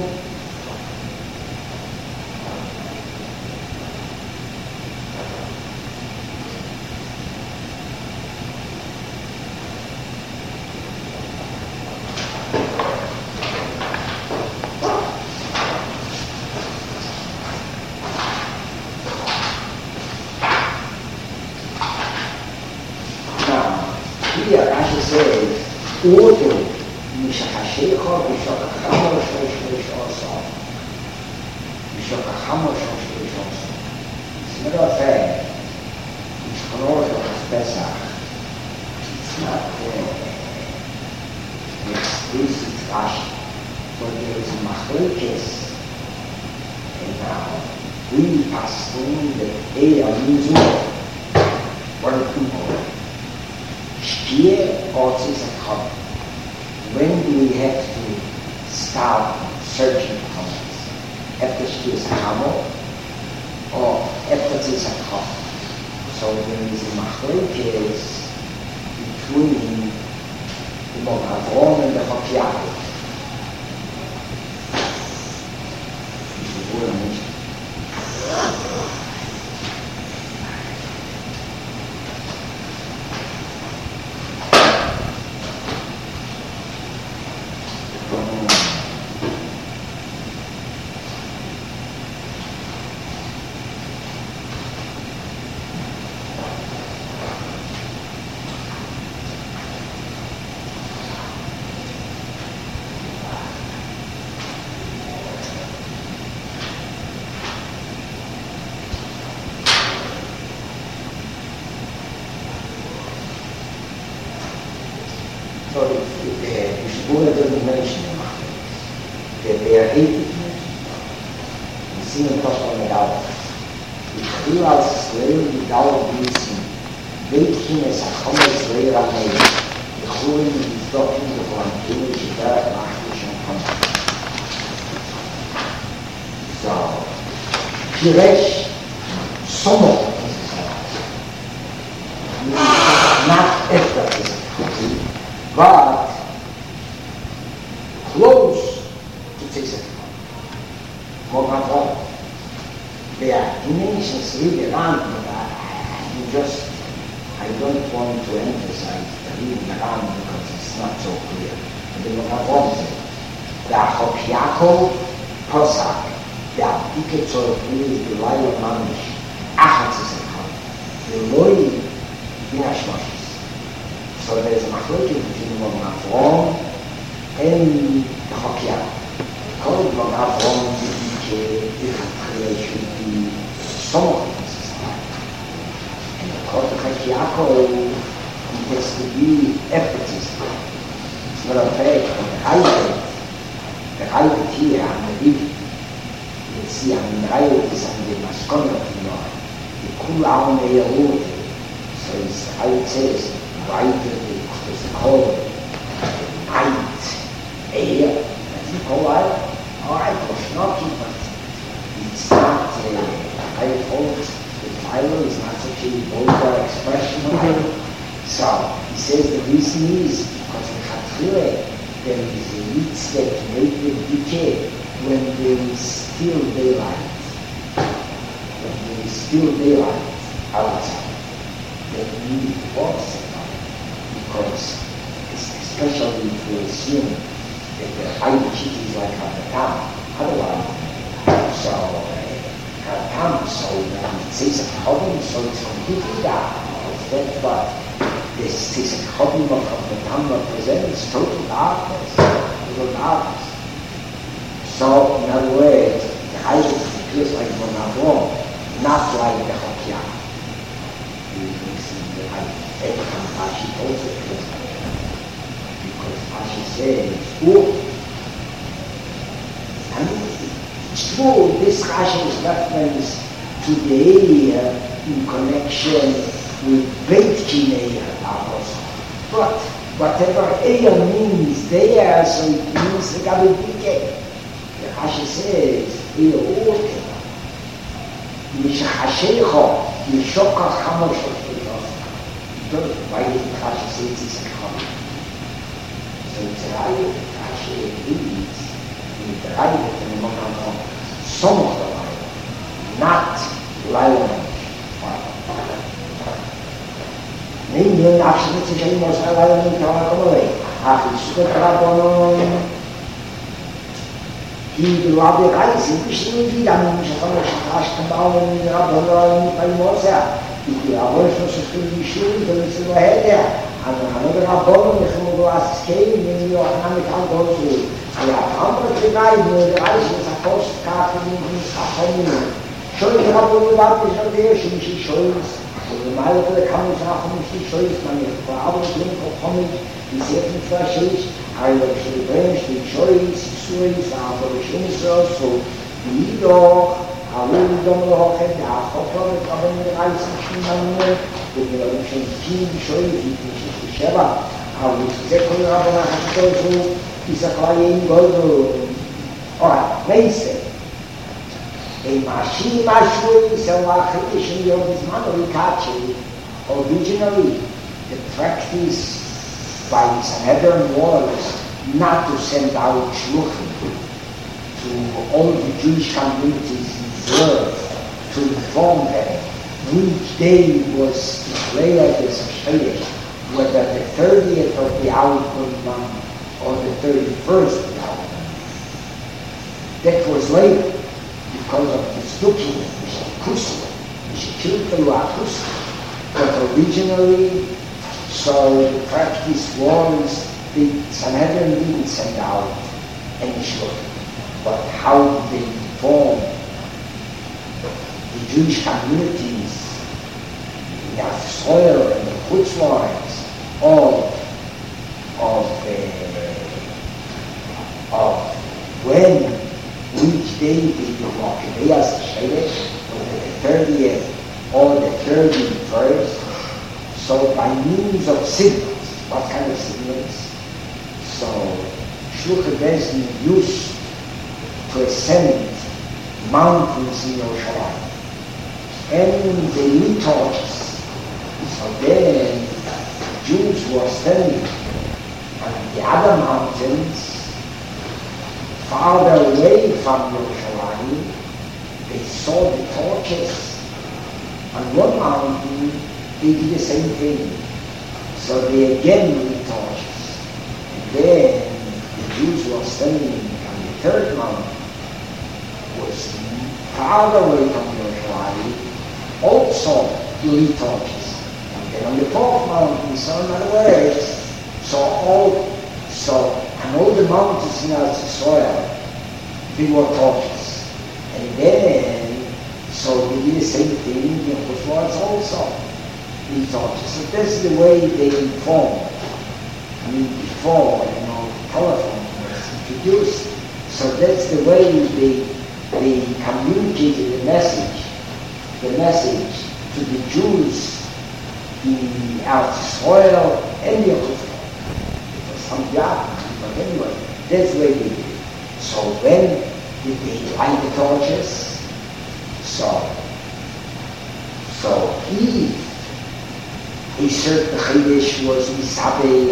Outro, משחשיכו ושוקר חמור של תוי שעושו. ושוקר חמור של תוי שעושו. As a matter of fact, it's chronological of Pesach. It's not uh, explicit Rashi, but there is a machlokes, and now we pass through the air usual. What are two more? Shkia or Tzisach. When do we have to start searching for comments? After Shkia Chamo or after Tzisach? So there is a machlokes between the Moravon and the Chokiahu. This is what I mentioned. So the Shibura doesn't mention them. That they are hated mentioned. We see in Toshma Medal. The Chilal Slayer without Wilson, Veitkin as a common slayer on me. The Churin is talking to one Jewish Shidarat Machlish and Hamad. So, Piresh, some of them is not after this. But close to Tzisach. More than there are dimensions really around, but I, I just, I don't want to emphasize the reading around because it's not so clear. But the Moravon said, the Chokiahu Posak, the Abdiketzor is the Laila Mamish, Achat Tzisach, the Loi Dinashmosh. So there is a machlokes between the Moravon and the Chokiahu. Called the Moravon should be somewhat necessary. And according to Chokiahu, it has to be effortlessly. It's not a fact, but the highlight, the highlight here on the video, you can see on the highlight is on the Maskona of the Lord. The Kul Aum Eyalut. So it's how it says, right, it's called night, air, that's the whole life. All right, it was not but it's not, uh, I hold the Bible is not such a vulgar expression of it. So, he says the reason is because in Chatchile there is a mitzvah to make the decay when there is still daylight. When there is still daylight outside. Then we need to watch it. Because it's especially if we assume that the high city is like Hadatam, otherwise, so Hadatam, so when it says a problem, so it's completely dark. That's what this says a problem of Hadatam represents total darkness, total darkness. So, in other words, the high city appears like Moravon, not like the Chokiahu. It's true, this Rashi is reference to the area in connection with Beit Kinei but whatever area means there, so it means the Gabi Bike. The Rashi says, area Orke. Mishachashecho, Yishokach Hamoshot Don't why did Rashi say it's a comment? So it's a right, Rashi leads in the right of the Mohammed, some of the right, not Lion. Ninguém acha que seja mostrar Lion então é como lei. A Cristo Rabonon e do lado de cá, sempre se vira, não já falamos acho que não Rabonon para mostrar. E agora se você escreve Yeshua, então você vai reder. Agora Rabonon, nós vamos lá assistir, nem eu não me canto isso. E a fama que vai, no reais, essa coisa cá, que não está falando. Show de Rabonon lá, que já deixa, me shows. Und mal wurde kann ich auch nicht die Schuld man nicht aber den kommen die sehr viel verschieden also die Branch die Schuld so ist aber schon so so wie doch aber dann noch ein Jahr vorher aber in dreißig Stunden und wir haben schon viel Schuld die nicht selber aber die sehr cool aber nach so dieser Klein Gold oder nächste a machine machine is a wachitish in this man Rikachi. Originally, the practice by Sanhedrin was not to send out shluchim to all the Jewish communities in the earth to inform them which day was declared as a Shalish, whether the thirtieth of the outgoing month or the thirty-first of the outgoing month. That was later. Because of this looking, which is Kusi, which killed the Kusi. But originally, so the practice was the Sanhedrin didn't send out any shluchim, but how they inform the Jewish communities in the soil and the Chutz lines of of uh, of when. Which day did you walk in the Shedesh, whether the thirtieth or the thirty-first? So by means of signals, what kind of signals? So Shluchim Bezdin used to ascend mountains in Yerushalayim, and they lit torches. So then Jews were standing on the other mountains. Farther away from Yerushalayim, they saw the torches. On one mountain, they did the same thing. So they again lit torches. And then the Jews were standing on the third mountain, was farther away from Yerushalayim, also lit torches. And then on the fourth mountain, so in other words, so all, so and all the mountains in our soil, they were torches. And then, so they did the same thing in the Chutz also, the torches. So that's the way they informed. I mean, before, you know, telephone was introduced. So that's the way they, they communicated the message, the message to the Jews in our soil and the Chutz. It was some job. But anyway, that's the way they did it. So when did they light the torches? So, so if a certain Chiddush was Isabe,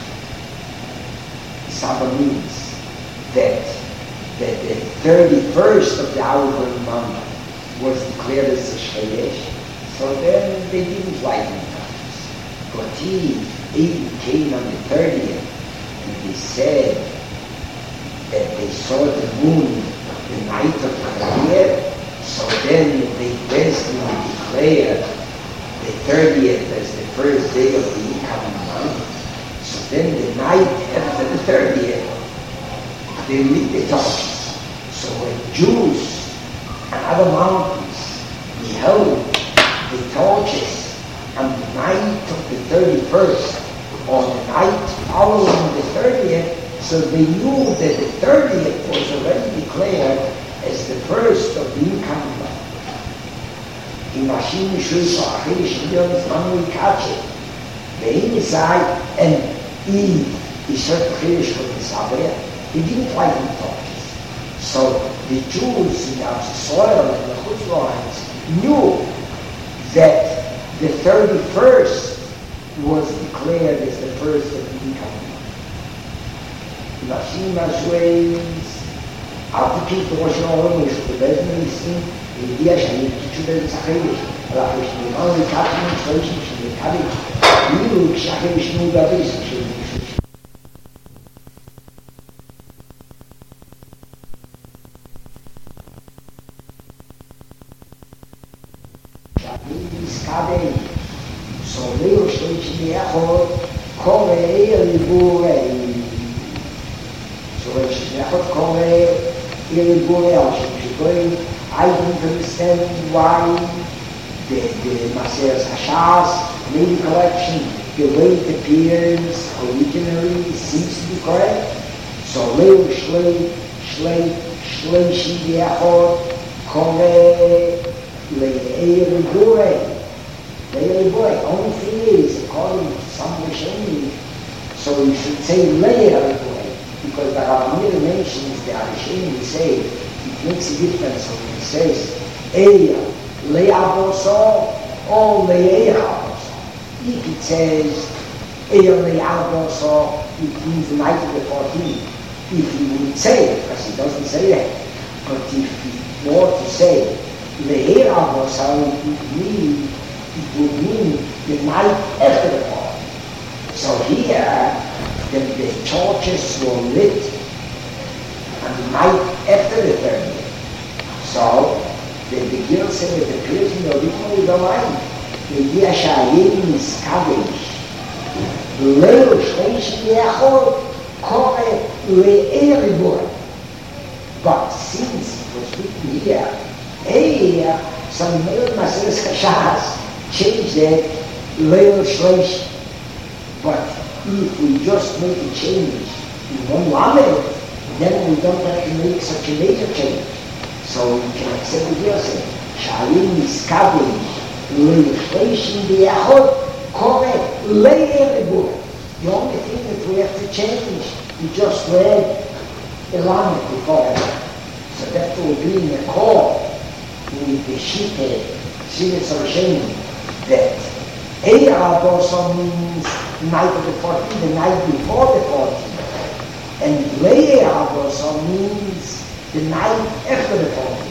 Isabe means that, that the thirty-first of the outgoing month was declared as a Chiddush, so then they didn't light the torches. But if Eight came on the thirtieth, and they said that they saw the moon the night of the thirtieth, so then they basically declared the thirtieth as the first day of the incoming month. So then the night after the thirtieth, they lit the torches. So when Jews and other mountains beheld the torches on the night of the thirty-first, or the night following the thirtieth, so they knew that the thirtieth was already declared as the first of the incoming one. In Machine Shus or Achish Mills Manuel Kache, the inside and Eve is certain Chirish for the Sabbath. He didn't like the torches. So the Jews in the soil and the Chutz lines knew that the thirty-first was declared as the first of the incoming. Machine Mashways, after keep the Rosh Hashanah, the Bezman ידיע שאני תשוב את הצחריש, אבל אחרי שנאמר לקחנו שלושים שנקרים, כאילו כשאחרי ישנו גביס, כשנקשו שאני נזכרתי, סובל שלושים יחוד, קורא ליבורי, סובל שלושים יחוד קורא ליבורי, אבל שמשקורים, I don't understand why the, the Maseres Hashas main collection, the way it appears originally seems to be correct. So Leo Shlei, Shlei, Shlei Shidi Echor, Kore, Le'er Libure, Le'er Libure. Only thing is, according to some Rishonim, so you should say Le'er Libure, because the Rabbamir mentions the Rishonim say, it makes a difference when it says Eya Le'aboso or Le'eraboso. If it says Eya Le'aboso, it means the night of the fourteenth. If he would say it, because he doesn't say that, but if he were to say Le'eraboso, it would mean, it would mean the night after the fourteenth. So here, the, the torches were lit and the night after the thirtieth. So, the Begil said that the appears in the original domain. The Yashayim is Kadesh. Leo Shleish Yachor Kore Le'eribor. But since it was written here, hey, some male Maseres Hashas changed that Leo Shleish. But if we just make a change in one lamed, then we don't have to make such a major change. So we can accept the here saying, Sha'alim Miskadesh, Le'chleishim B'yachot, Kore Le'eribur. The only thing that we have to change, we just read Elamed before it. So that will be in the core, with the Shitte, Sivetz Hashem, that Eir also means night of the fourteenth, the night before the fourteenth. And Le'er also means the night after the fourteenth.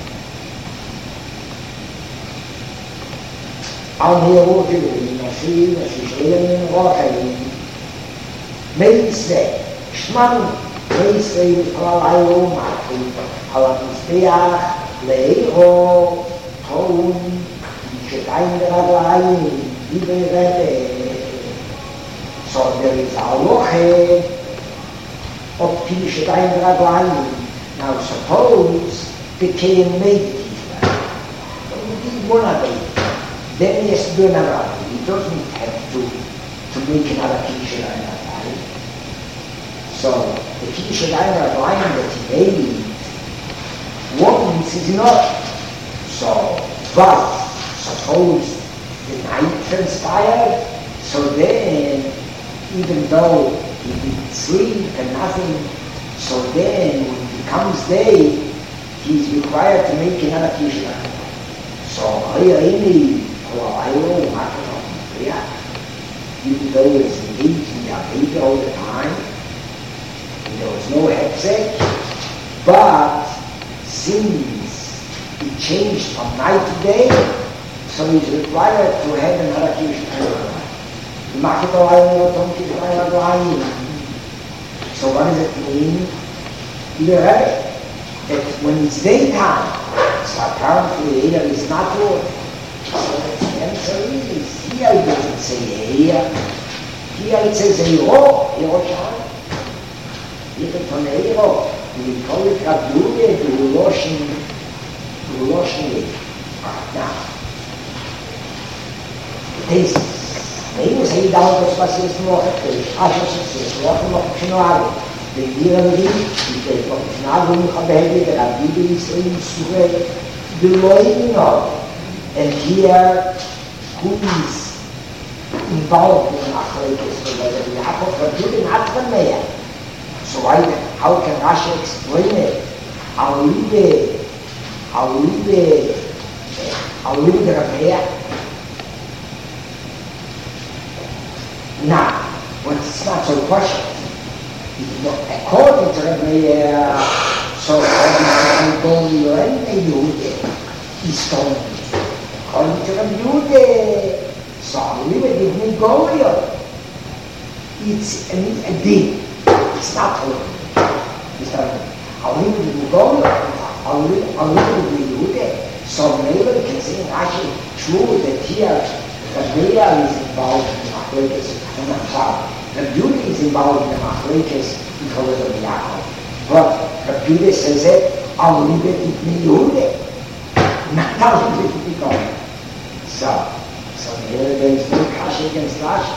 Al Herodim, Nashim, Nashim, Rochayim, Meisve, Shman, Meisve, Alayo, Mati, Alamizbeach, Le'ero, Ton, Shetaim Raglayim, Iberede. So there is Aloche, of Shetaim Raglayim. Now suppose the Kayan made it Israel. He did one of it. Then he has to do another one. He doesn't have to, to make another Shetaim Raglayim. So the Shetaim Raglayim that he made once is enough. So, but suppose the night transpired, so then even though he didn't sleep and nothing, so then when it comes day, he's required to make another Kishla. So, even though he's engaged in the Aveda all the time, and there was no Hepzek, but since he changed from night to day, so he's required to have another Kishla. So what does it mean? You heard that when it's daytime, so apparently Eir is not good. So the answer is, here it doesn't say Eir. Here it says Eiro, Eiro Shai. Even from Eiro, we call it Rabduge, the Uloshin, the Uloshin Eir. Now, this nem os rei da outra espaços no acho que se coloca no continuado Beginning because it's not going to be that I give you saying Surah below of. And here, who is involved in Machlekes related to Yaakov, but you did not from there. So I, how can Rashi explain it? I'll leave it, I'll leave it, I'll leave it Rabbeya. Now, when it's not so question, according to Rabbeya, so according to Rabbeya, any Yehuda is told me. According to Rabbi Yehuda, so I'll leave it with me Golia. It's a, a din. It's not holy. It's not holy. I'll leave it with Golia. I'll leave, I'll leave it with Yehuda. So maybe we can say actually true that here Rabbeya is involved in the Machlekes. And I'm sorry. Rabbi Yehuda is involved in the Machlekes because of Yaakov. But Rabbi Yehuda says it, I'll leave it with me Yehuda. Not I'll leave it with me Golia. So, so here there is no Kasha against Rashi.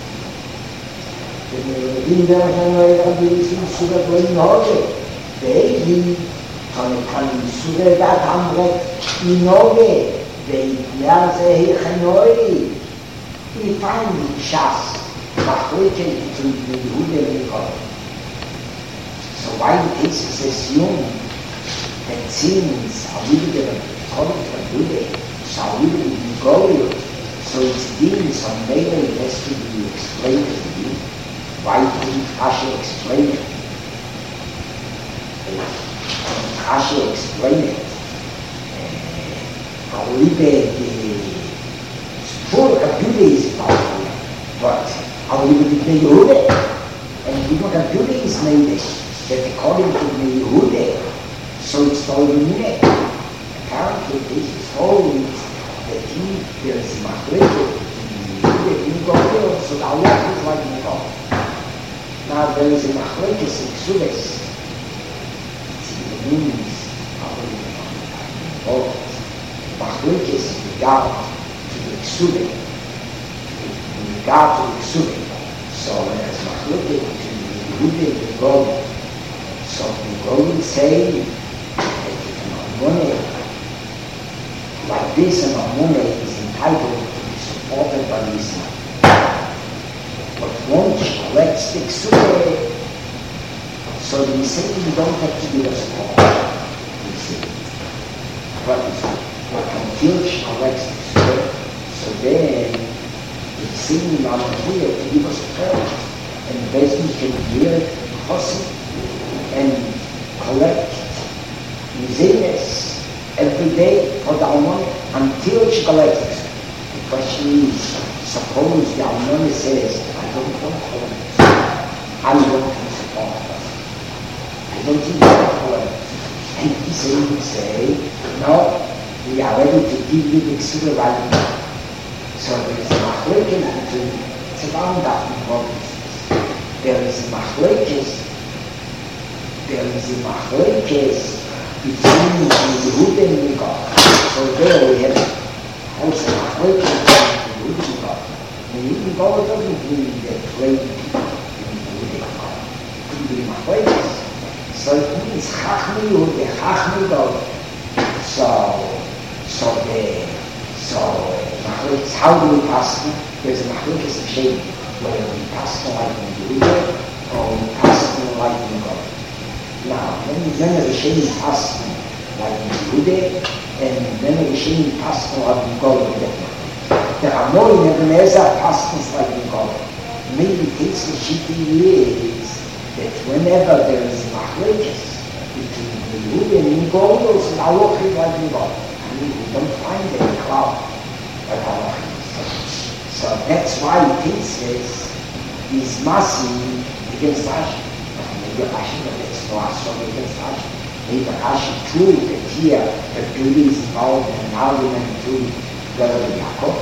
In der Rabbi Yisrael Surah Goyim Hoge, Be'egi, kann ich Surah dat Amret in Hoge, Be'ignaze Hechanoi. We find in Shas, Machlekes between Yehuda and Yaakov. So why it is assumed that since a little bit of Torah to Yehuda, so we will go, so it's been some maybe it has to be explained to you. Why didn't Rashi explain it? Rashi explained it. I will leave the full computer is about here, but I will leave it to Yehuda. And even computer is made that according to the Yehuda, so it's told in it. Apparently this is always that he, there is Machlekes in Goyim, so the Allah is like in God. Now there is a Machlekes in Ksubes. It's in the meanings of the God. Machlekes in regard to the Ksubes. In regard to the Ksubes. So there is Machlekes between the Yehuda and the God. So the God say that you cannot money like this, and Amunah is entitled to be supported by Islam. But once you collect sticks away, so you say you don't have to give us support. You see. But, but until she collects sticks away, so then it's seen on here to give us support. And basically can hear it, hustle, and collect museums every day for the Almoni until she collects it. The question is, suppose the Almoni says, I don't want to collect it. I want to support her. I don't think I want to collect it. And he say, he say, no, we are ready to give you the Ksura right now. So there is a Machlekes between, it's around that importance. There is a Machlekes, there is a Machlekes between the Yehuda and the God. So there we have also Machlekes between the Yehuda and God. The Yehuda and God doesn't mean that great people in the Yehuda and God. It could be Machlekes. So it means Chachmi Yehuda, Chachmi God. So, so the, so Machlekes, how do we pass it? There's a Machlekes of shame, whether we pass the light in the Yehuda or we pass the light in God. Now, then then the Rishonim pass like in Yehuda, and then the Rishonim pass like in God. There are more in Ibn Ezra passes like in God. Maybe takes the shitty is that whenever there is Machlekes between the Yehuda and God, those halach is like in God. I mean, we don't find any cloud at halach. So that's why it says is massive against Rashi. Maybe Rashi, but it's not so against Rashi. Maybe Rashi true that here the beauty is involved in an argument between Rabbi Yaakov.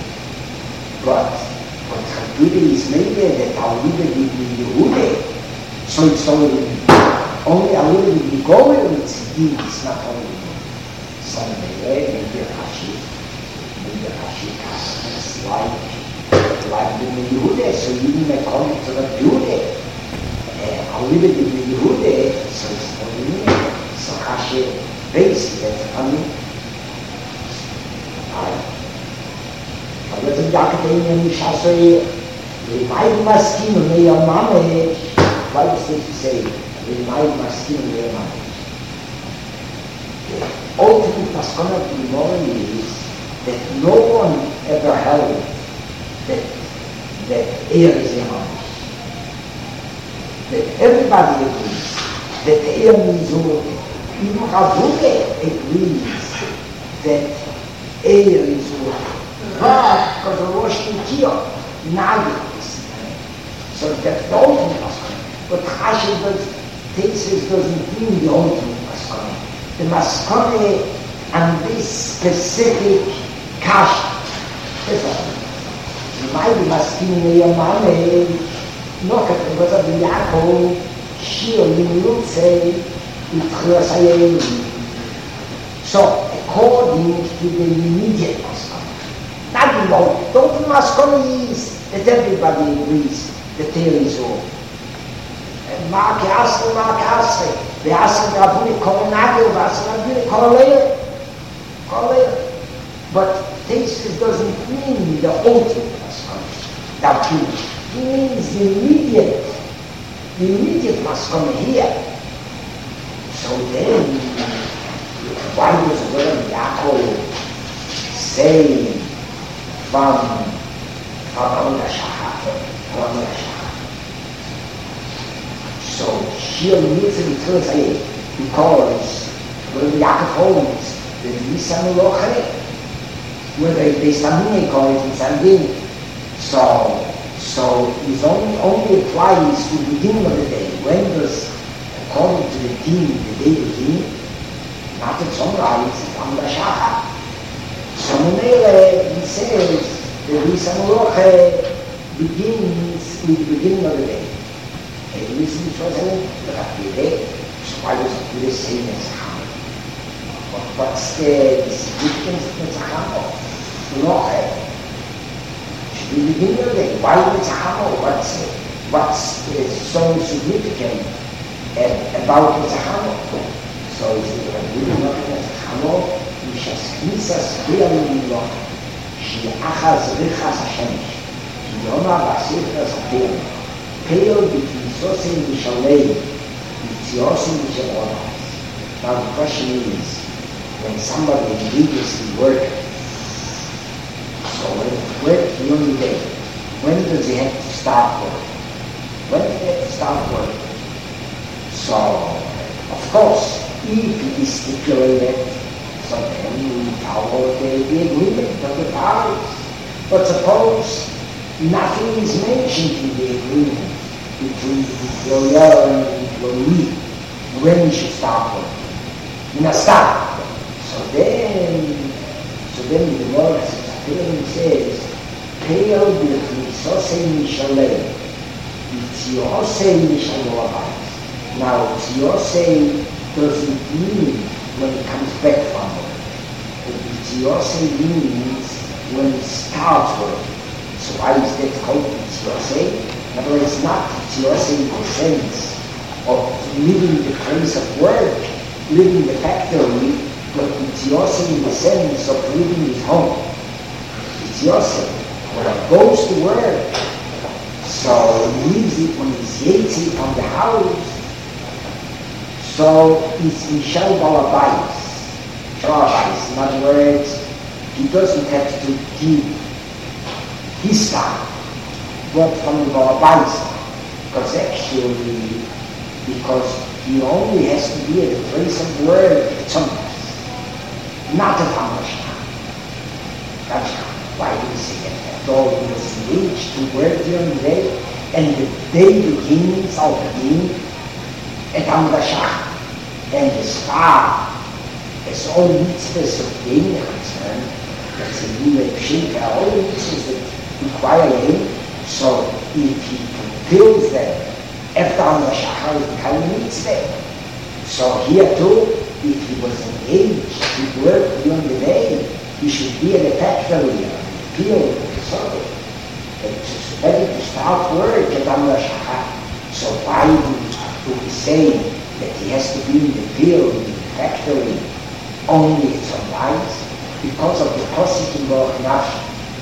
But what the beauty is maybe that our leader will be Yehuda. So it's only only a little bit the goal and it's deep, it's not only so maybe maybe Rashi, maybe Rashi has like like the Yehuda, so you may call it to the beauty. Uh, live it in the Yehuda, so it's only so Hashem base that's coming. אבל זה דווקא עניין שעשוי למעט מסכים ליממה, what is it to say? למעט מסכים ליממה. The ultimate mascona of the morning is that no one ever held that that air is yamama. That everybody agrees that the air means water. Even Ravuke agrees that air is water. But because the Rosh Hashanah, Nagel is so that's the ultimate mascona. But Hashem does, Tesis doesn't mean the ultimate mascona. The mascona and this specific cash is all. You might be masking in your money, look at the word of the Yaakov, Shir, you will say, so, according to the immediate mascona. Not the most, don't the mascona is that everybody agrees that there is all. Mark Yasser, Mark Yasser. The Yasser Gavuni Koronagil, the Yasser Gavuni Korolea. Korolea. But this doesn't mean the ultimate mascona. That means the immediate, the immediate mascona here. So then, why does the word Yaakov say from from Amud Shachar, from Amud Shachar? So here needs to be translated because when Yaakov holds the Nisan Loche, when they they Samine call it in Sandin, so so it only only applies to the beginning of the day. When does according to the din the day begin? Not the sunrise, on the Shachar. So Menele he says the Nisan Loche begins with the beginning of the day. And listen to us, look at the day, so why does it do the same as Zachar? What's the significance of Zachar? Loche. Should we begin with it? Why is Zachar? What's, what's so significant about Zachar? So it's the really looking at Zachar, Mishas Knisas Bialim Loche, Shi Achaz Richas Hashemesh, Ki Yoma Basifra Zapirim, Pale between Sosin and Shalei, Yitzios and Shalom. Now the question is, when somebody religiously works, so when it works during the day, when does he have to start work? When does he have to start work? So, of course, if it is stipulated, so then we follow the, the agreement of the parties. But suppose nothing is mentioned in the agreement between the employer and the employee when we should start working. In a start. So then, so then the Gemara says, Peil b'Tziosei Mishalei, Tziosei Mishalei. Now, Tziosei doesn't mean when it comes back from work. But Tziosei means when it starts working. So why is that called Tziosei? In other words, it's not Tziosei in the sense of leaving the place of work, leaving the factory, but Tziosei in the sense of leaving his home. Tziosei, when he goes to work, so he leaves it when he's yetzi from the house, so it's Mishal Balabais. Balabais, in other words, he doesn't have to give his time, but from the Balabais, because actually, because he only has to be at the place of work at some place, not at Hamashah. That's why do we say that? Though he was engaged to work during the day, and the day begins, I'll begin at Hamashah. And the star, as all mitzvahs of being concerned, that's a new Pshita, all the mitzvahs that require him, so if he fulfills them, after Hamashah is becoming mitzvah. So here too, if he was engaged to work during the day, he should be in the factory, in the field, so it's ready to start work at Hamashah. So why do to be saying that he has to be in the field, in the factory, only at sunrise, because of the posik in Baruch Nafshi.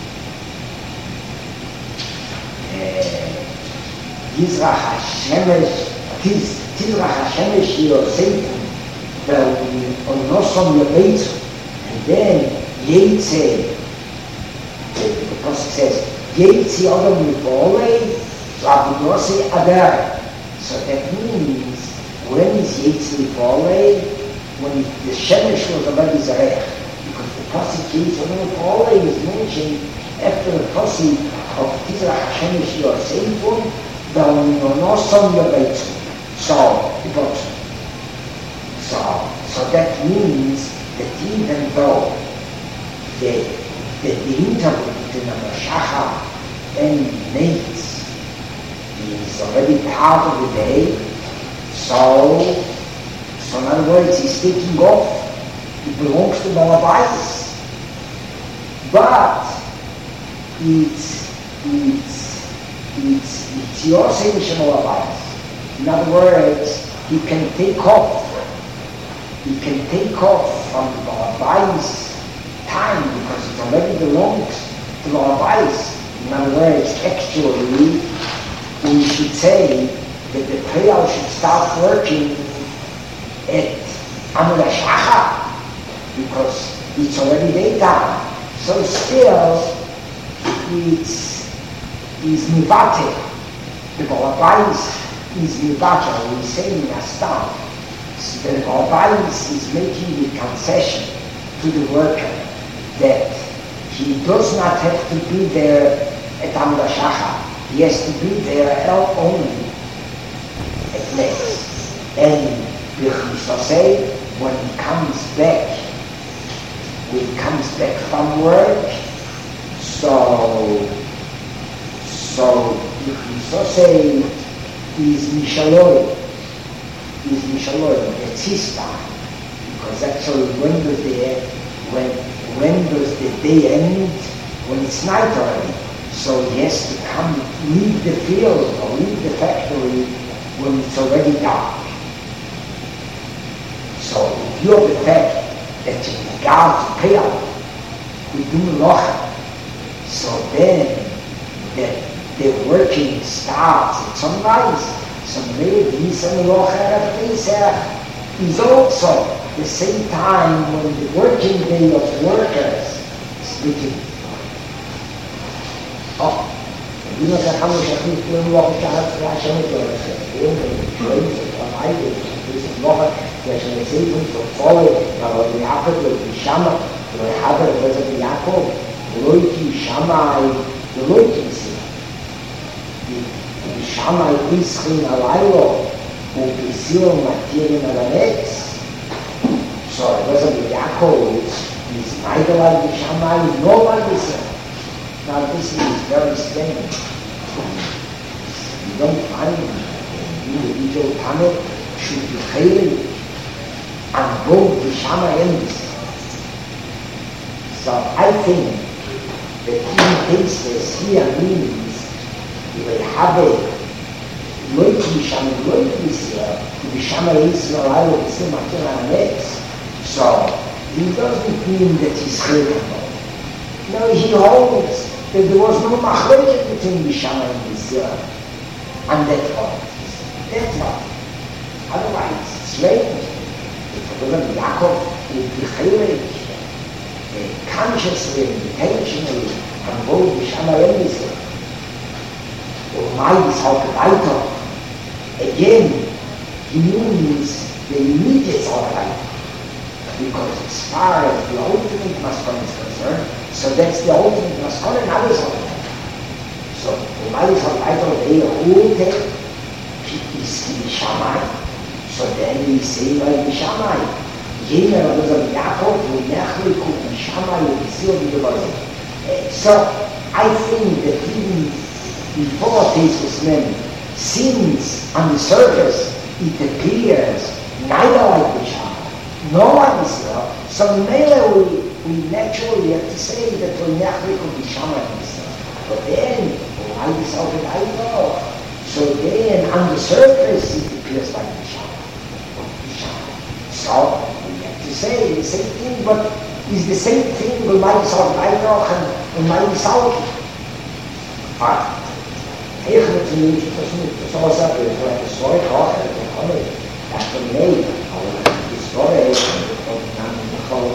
Tizrach HaShemesh, Tizrach HaShemesh Yoseitim, on Nosom Yobeitzum, and then Yeitze, the posik says, Yeitze Adam Yivolei, Rabunose Adar. So that means, when is Yeitze Yivolei? When it, the Shemesh was already Zarech. Because the posik Yeitze Yivolei is mentioned after the posik of Tizrach HaShemesh Yoseitim, the Nosom Yobeitzum. So, the bottom. So, so that means that even though the, the, the interval between the Mashacha and Neitz is already part of the day, so, so in other words, he's taking off. It belongs to Malabais. But it's, it's, it's, it's your Sevish Malabais. In other words, he can take off. He can take off from the Malabais time because it already belongs to Malabais. In other words, actually, we should say that the prayer should start working at Amud HaShachar because it's already daytime. So still, it's is Mivate. The Malabais is Mivate, we say in Astan. The Malabais is making the concession to the worker that he does not have to be there at Amud HaShachar. He has to be there only at next. And say, when he comes back, when he comes back from work, so, so, so say, is Mishaloi, is Mishaloi, it's his time. Because actually, when does the, when, when does the day end? When it's night already. So he has to come, leave the field or leave the factory when it's already dark. So if you have the fact that in regard to payout, we do Melocha, so then the, the working starts at sunrise, so maybe Yisa Melocha Erev Pesach is also the same time when the working day of workers is beginning. Oh, you know that how much I think when we walk out of the Hashem is going to say, and trains and providers, this is not the Hashem is able to follow, now the Yaakov, the Shama, the Haber, the Yaakov, the Loiki, Shammai, the Loiki, the Shammai, Ischin, Alaylo, who is still material of the next. So it wasn't the Yaakov, is neither like the Shammai, nor like the Shem. Now this is very strange. You don't find an individual panel should be failing and both the Shama ends. So I think that in cases here means you will have a loyalty Shama, loyalty here, the Shama is no longer the same as so it doesn't mean that he's capable. No, he holds that there was no machleket between the Shama and the Sira, and that point. That's not. Otherwise, it's strange. If it wasn't Yaakov, would be chaylik, consciously, intentionally, and both the Shama and the Sira. Or my is how to weiter. Again, he means the immediate Salvator. Because as far as the ultimate Maskon is concerned, so that's the ultimate Maskon and others are there. So, why is our title there? Who take is the Shammai? So then we say, well, the Shammai. Jener was of Yaakov, who Nechli could be Shammai, who is still the Lord. So, I think that even before Tesis Men, since on the surface it appears neither like the Shammai, no one is there. So Mele, we, we naturally have to say that we Nechli could be Shammai Israel. But then, why is all that I know? So then, on the surface, it appears like Bishama. So, we have to say the same thing, but it's the same thing with my son Leinoch and my son. But, ich möchte nicht so sagen, das soll ich auch nicht. Das ist von mir, aber die Story ist von einem Bekommen.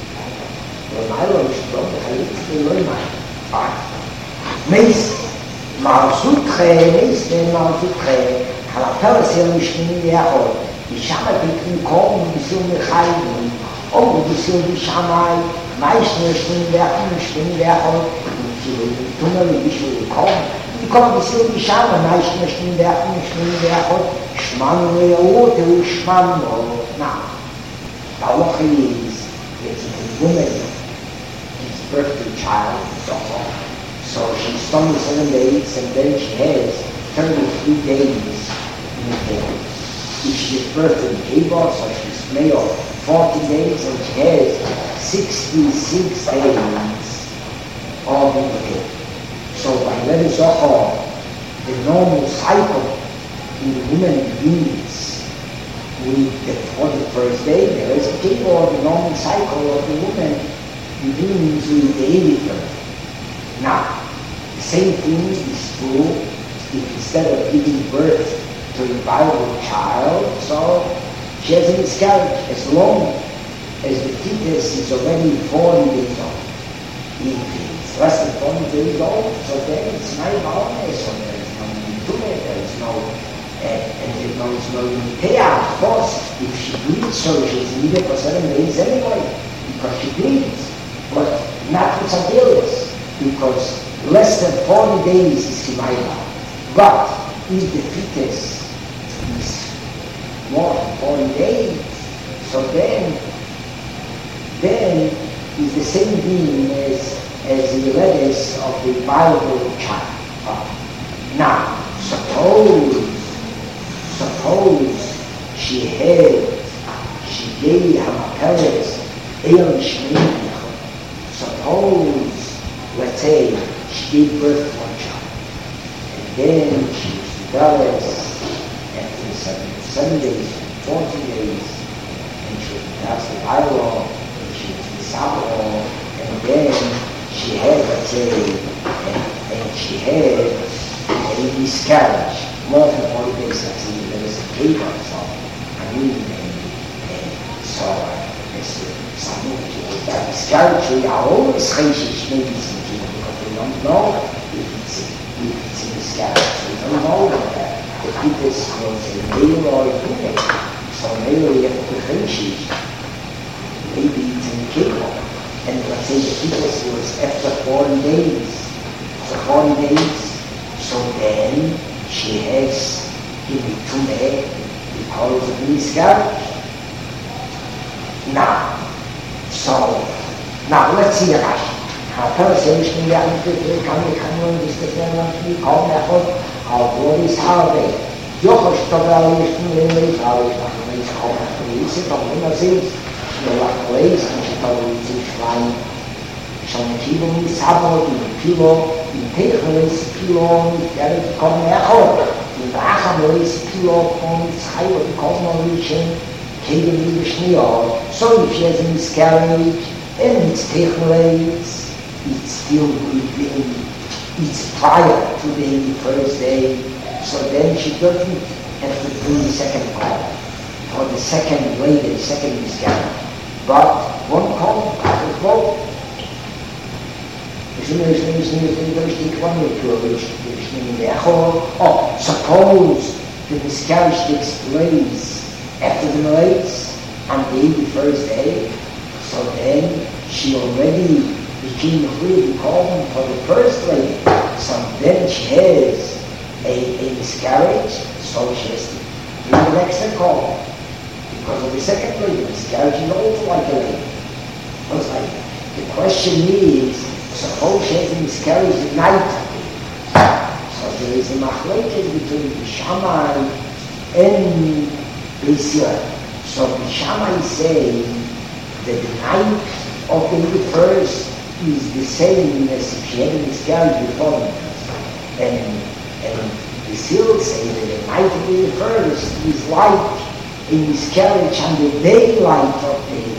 Und Leinoch ist doch, ich kann nicht viel neu machen. Aber, meist, mal suche, meist, mal suche, kann er Persian nicht in der Hause. Die Schama bieten kommen, die sind mit Heiden, und die sind die Schamai, meistens stehen Werken, stehen Werken, die Tunnel, die sind kommen. Die kommen, die sind die Schama, meistens stehen Werken, stehen Werken, Schmann, Leote, Schmann, na. The Woche is, it's a woman, his birthday child, so, so she's twenty-seven days, and then she has thirty-three days in the day. If she is birthed in Kibbutz, so she's male forty days, and she has sixty-six days of the So by Levi Zohar, the normal cycle in the woman begins with the, for the first day. There is a Kibbutz, the normal cycle of the woman begins with the eighty-first. Now, the same thing is true if instead of giving birth to a viable child, so she has a miscarriage as long as the fetus is already forty days old. If it's less than forty days old, so then it's not viable, so there is no need to it, there is no, uh, and there is no payout. Of course, if she bleeds, so she's needed for seven days anyway, because she bleeds, but not with Sabelius, because less than forty days is Kimayla. But if the fetus is more than forty days, so then, then is the same being as, as the letters of the viable child. Uh, now, suppose, suppose she had, she gave her parents El Shmei. Suppose, let's say, she gave birth to one child, and then she was rebellious. Seven days, forty days, and she was the Bible, and she was the Sabbath, and then she had, let's say, and, and she had a miscarriage, more than forty days, let's say, there was a paper, so, I mean, and, and so, it's something to that miscarriage, we are always racist, maybe it's in people, because we don't know if it's, if it's a miscarriage, we don't know that. The fetus was a male or a female. So male you have to differentiate. Maybe it's in Kibbutz. And let's say the fetus was after forty days. So forty days. So then she has given two men because of miscarriage. Now, so, now let's see the Rashi. How person is going to be come to come on this to come back. Although it's holiday, Joch ist dabei, ich bin in der Frau, ich mache mir nicht kommen, ich lese, aber immer sind, ich will auch lesen, ich habe sich schreien, schon ein Kilo mit Sabbat, ein Kilo, ein Technik ist Kilo, ich werde kommen hervor, und nachher ist Kilo von zwei oder kommen und ich gegen die Schnee, so if she has a miscarriage, and it's Technik, it's still within. It's prior to the first day, so then she doesn't have to do the second call, or the second later, the second miscarriage. But one call, after both, oh, suppose the miscarriage takes place after the malaise, on the eighty-first day, so then she already became really called for the first lady. So then she has a, a miscarriage, so she has to do the next call. Because of the second lady, miscarriage is also like a lady. What's like the question is, suppose she has a miscarriage at night. So there is a machlekes between the Shammai and the Israel. So the Shammai say that the night of the first is the same as if she had a miscarriage before the first. And, and the Seals say that it might be refers to his light in his carriage and the daylight of day.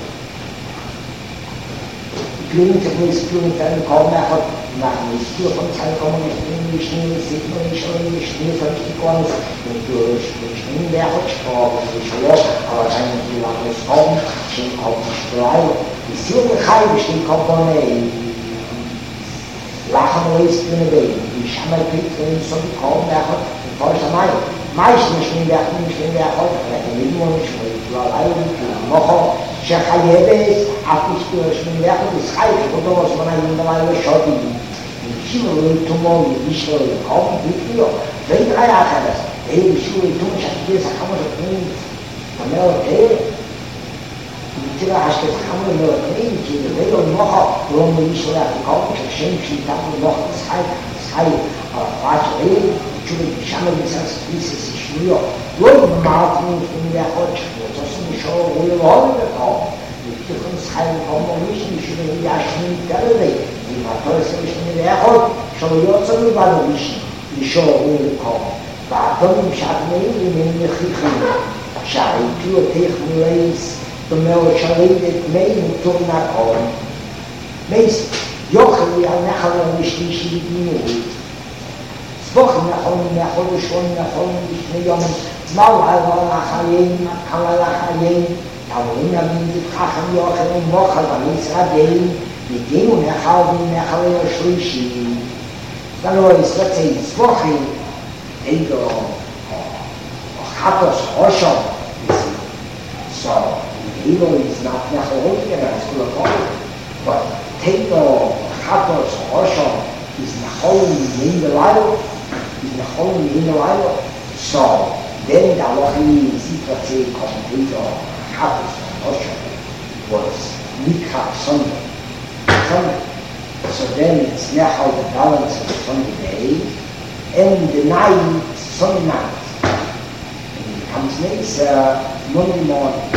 Glühend to place, glühend and call method, not in his two from Telecom, English news, English, English news, English ones, English, which mean the average for which walk, our time to love his home, she called Stride. The Seal the High, which they call on a lachen waste in a day. We shall make it in some call method, and for some night. Mais nicht in der nicht in der heute vielleicht in Millionen schon allein noch Schachayebes hat nicht durch den Werk des Heilig und was man in der Weile schaut die Schule tomorrow die Schule kommt Video wenn drei Jahre das die Schule tun sich das kann man nicht man eh die Tira hast das kann man nicht die Welt noch warum die Schule kommt schön schön da noch das Heilig das Heilig aber Čovjek šamelj sam spise si šlio, lojim matnu in der Holzschule, das ist nicht schon wohl wollen gekommen. Die Kirchenschein kommen nicht, nicht in der Jaschen Galerie. Die Matur ist nicht in der Holz, schon jetzt so überall nicht, die schon wohl gekommen. War dann im Schatten in den Kirchen. Schau, du Technik, du mehr schreitet mehr und tun nach oben. Meist Jochen ja nachher nicht die Dinge. סבוכים נכונים, יכולים שונים, יכולים לפני יום, מהו על החיים, על החיים, תאורים נבין דבחכם יוחם, מוחל במשרדים, ידינו נחל ונחל השלישי. דלו יסלצי סבוכים, איגו, או חטוס ראשון, so, איגו יזנת נחלות, ירס כולו כל, but תיגו, חטוס ראשון, is nacholem in the light, is nacholem in the light. So then the Elohim Zikratze complete or happens was Mikra Sunday. Sunday. So then it's now the balance of Sunday day and the night, Sunday night. And it comes next uh, Monday morning.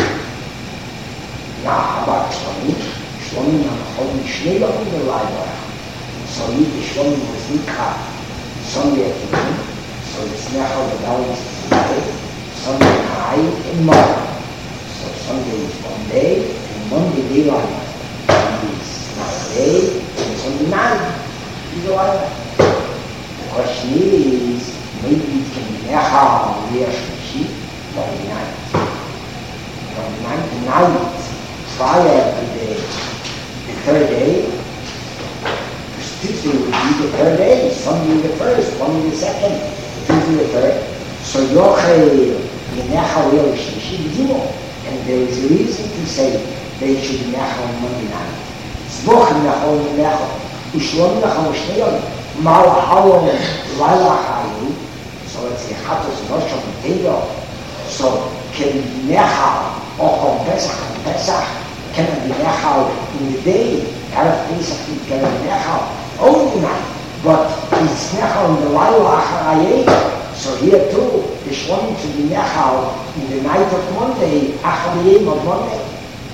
Now about Shlomi, Shlomi nacholem schneller in the light. So you the Shlomi was Mikra Sunday afternoon, so it's now the balance of the day, Sunday night and morning. So Sunday is one day, and Monday daylight. Monday is not a day, and Sunday night is a light. The question is, maybe it can be Nechal, Leah Shlishi, Monday night. Monday night, the night, prior to the, the third day, Tuesday would be the third day, Sunday the first, Monday the second, Tuesday the third. So Yochel, Yenechal Leil Shlishi B'dimo, and there is a reason to say they should be Nechal on Monday night. Zvoch Nechal Nechal, Ushlom Nechal Shneyol, Mal Halom, Laila Hayu, so it's a Chatos Noshon Teyo. So can Nechal, Ochom Pesach and Pesach, can be Nechal in the day, Erev Pesach can be Nechal. Only night, but it's Nechal in the Laila Acharayeh. So here too, the Shlomi should be Nechal in the night of Monday, Acharayeh of Monday.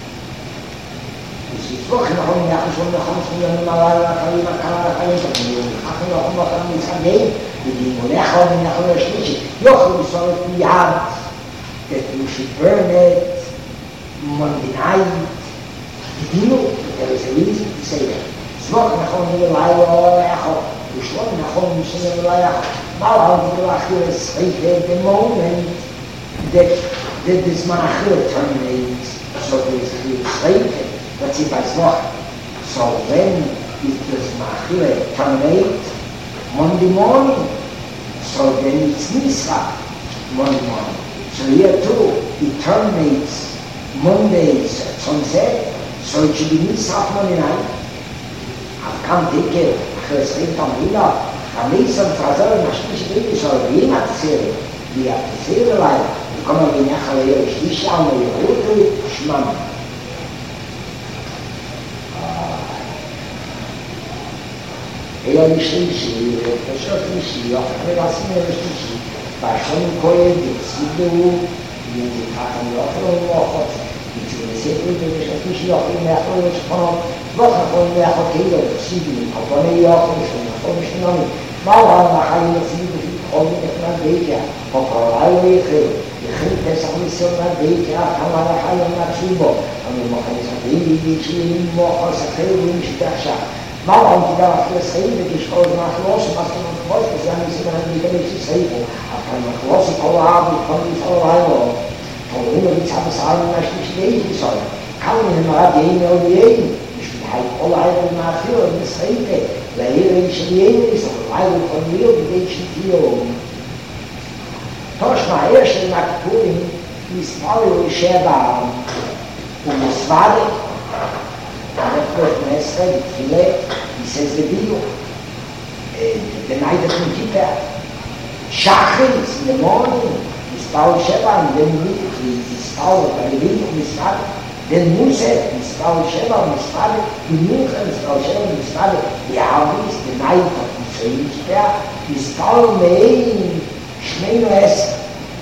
This is Zvoch Nechal Nechal Shlomi Nechal Shlomi Nechal Laila Acharayeh Nechal Acharayeh Nechal Nechal Nechal Nechal Nechal Nechal Nechal Shlishi. Yochel saw it beyond that you should burn it Monday night. There is a reason to say that. Zvoch Nechal Nechal Nechal Shlomi Nechal Nechal Nechal Now the moment that, that this manachil terminates, so there's a slave, let's see by Zvoch. So when does manachil terminate? Monday morning. So then it's Nisra, Monday morning. So here too, it terminates Monday's sunset, so it should be Nisra Monday night. I can't take it, because they come in up. Amazing Frazar Nashmish Baby so we not say we have to say the light. You come on in Yachale, Shisham, Yehudu, Shman. Ela Shishi, the short Shishi, of the last Shishi, by Shon Koye, the Sidu, the Katan Yofro, or into the secret of the Shishi of the Yachale, what upon the Yachale, the Sidu, upon the Yachale, from the Mauer nach einem Ziel Holy Nadeja, Pokolai, the Hildes of Mission Nadeja, Kamala Matsubo, and the Mokanisabili, Chili, Mokos, a Kevin Stasha. Now on the other side, it is called Maflos, Master of Voices, and is going to be very disabled. After Maflos, Colorado, Common Colorado, for the women, it's a silent national stage, so coming in my day, no day. All I will not feel in the same way. The hearing should be able to survive from real relation to you. Tosh my ears and not pulling is probably shared down. Um the Svade, and of course, Mestre, the Filet, he says the deal. The night of the Kippur. Shachris in the morning, is Paul Sheba, and then immediately is Paul, by the week of the Svade. Then Musa is Paul Sheba on his father, the Musa is Paul Sheba on his father, the Avis, the night of the Tzorichber, is Paul Mein, Shmeino Es.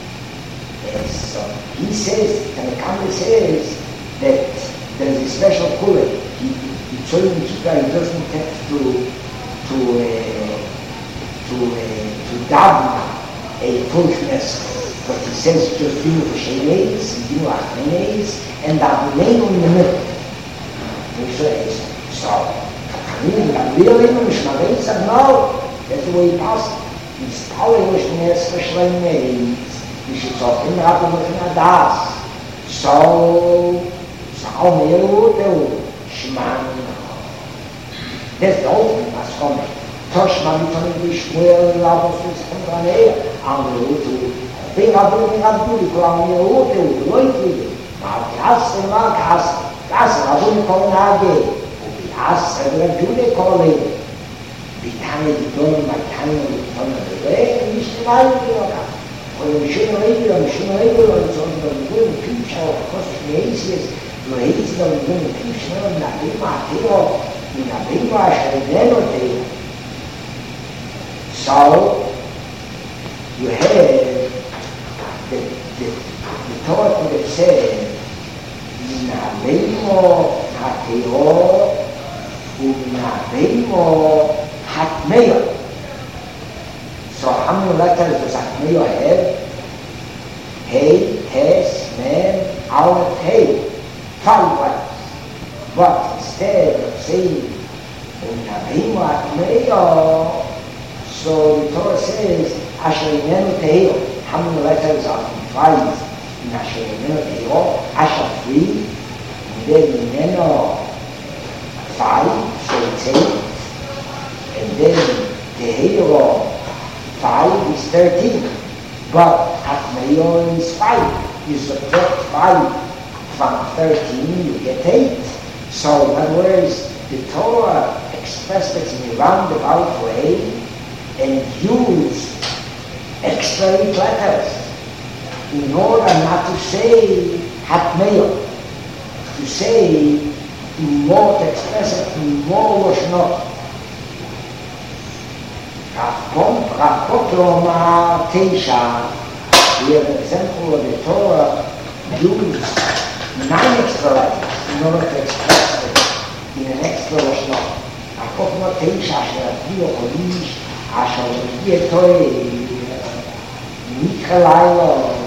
So he says, and the Kama says, that there is a special kule. The Tzorichber, he doesn't have to, to, uh, to, uh, to daven a full Knesset. But he says just do the Shemeis, do Achmenes, and that name in the middle. He says, so, Kakanin, Gabriel, Mishmarein said, no, that's the way he passed. He's probably wishing us for Shemeis. You should talk him out of the Das. So, Sao Meru, Shman. That's the ultimate that's coming. Toshman, Shmuel, Lavos, Konranea, and the root Bem adulto, bem adulto, com a minha outra, oito, mas caça, mas caça, caça, adulto com nada, o caça, adulto com ele, vitame de dono, vitame de dono, é, isso vai colocar. Quando eu chego aí, eu chego aí, eu sou do mundo, pincha, consciências, leis do mundo, pincha, na bem Mateo, na bem baixa, dentro dele. So, you have The, the, the Torah would have said, Nabeimo Hateo, Nabeimo Hatmeo. So how many letters does Hatmeo have? Hey, Tes, Mem, Aleph, Hey. Five letters. But instead of saying, Nabeimo Hatmeo, so the Torah says, Asher Inenu Teheo. How many letters are comprised in Asher Inenu Teheo? Asher three, and then Inenu five, so it's eight, and then Teheo five is thirteen, but Hatmeo is five. You subtract five from thirteen, you get eight. So in other words, the Torah expressed it in a roundabout way and used extra eight letters in order not to say Hatmeo, to say more, to express it more Loshnot. Rav Kotloma Teisha, we have an example of the Torah used nine extra letters in order to express it in an extra Loshnot. Rav Kotloma Teisha, Asher Avio Cholish, Asher Avio Torah, Michael.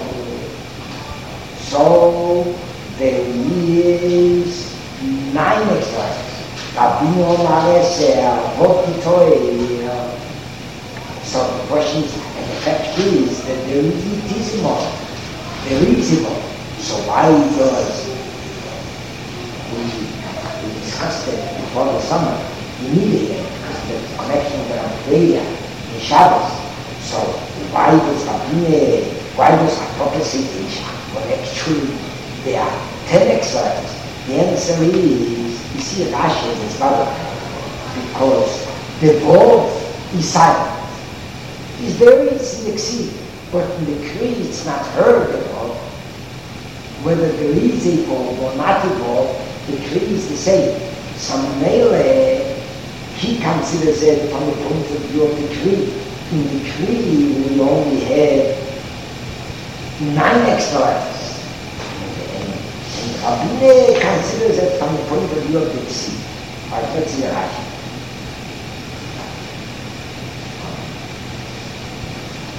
So there is nine extras. Rabino Mareser, Votitoy. So the question is, and the fact is that there is itisimal, there is evil. So why does we, we discussed it before the summer immediately because there's a connection with Australia in Shabbos. So why does Rabine, why does Apophis say Teisha? Well, actually, there are ten extras. The answer is, you see Rashi in his brother, because the both is silent. It's very easy to see, but in the Cree it's not heard at all. Whether there is a both or not a both, the Cree is the same. Some Mele, he considers it from the point of view of the Cree. In the Cree, we only have nine extra letters. And, and Rabine considers it from the point of view of the Sea. Alright, let's see the Rashi.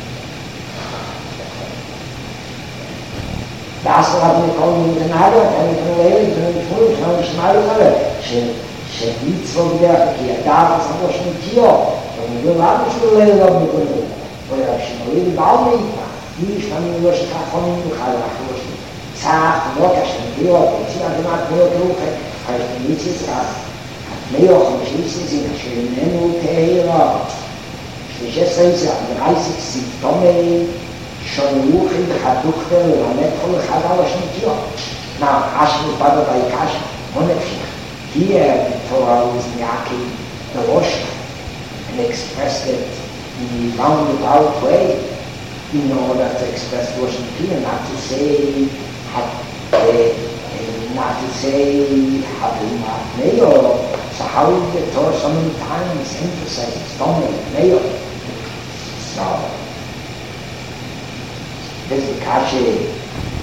ואסור עד לכל מיני נהלו, אני פנוהל, פנוהל פנוהל, פנוהל שמעלו עליו, שמצוו בדרך, כי הדעת עצמו שנתיו, ומדבר למה שהוא לא ילוב מגונו, ושנוריד בעלמי, איש פעמים לא שכחונים בכלל, אנחנו לא שנים, צח, לא כשנתיות, הציע גמת מאות רוחת, אבל שניציס רב, מאות חמישיסיסים, שאיננו תהירה, ששש עשרה, דרייסיק סיפטומי, שונוחי וחדוכתר, ולמד כל אחד על השנתיות. Now, Hashem is bothered by Kasha, Monefshich. Here, the Torah was Miyaki, the Rosh, and expressed it in a roundabout way, in order to express Rosh and not to say, not to say, Habumat Meyo. So how did the Torah so many times emphasize Tomei, Meyo? So, this is Kasha.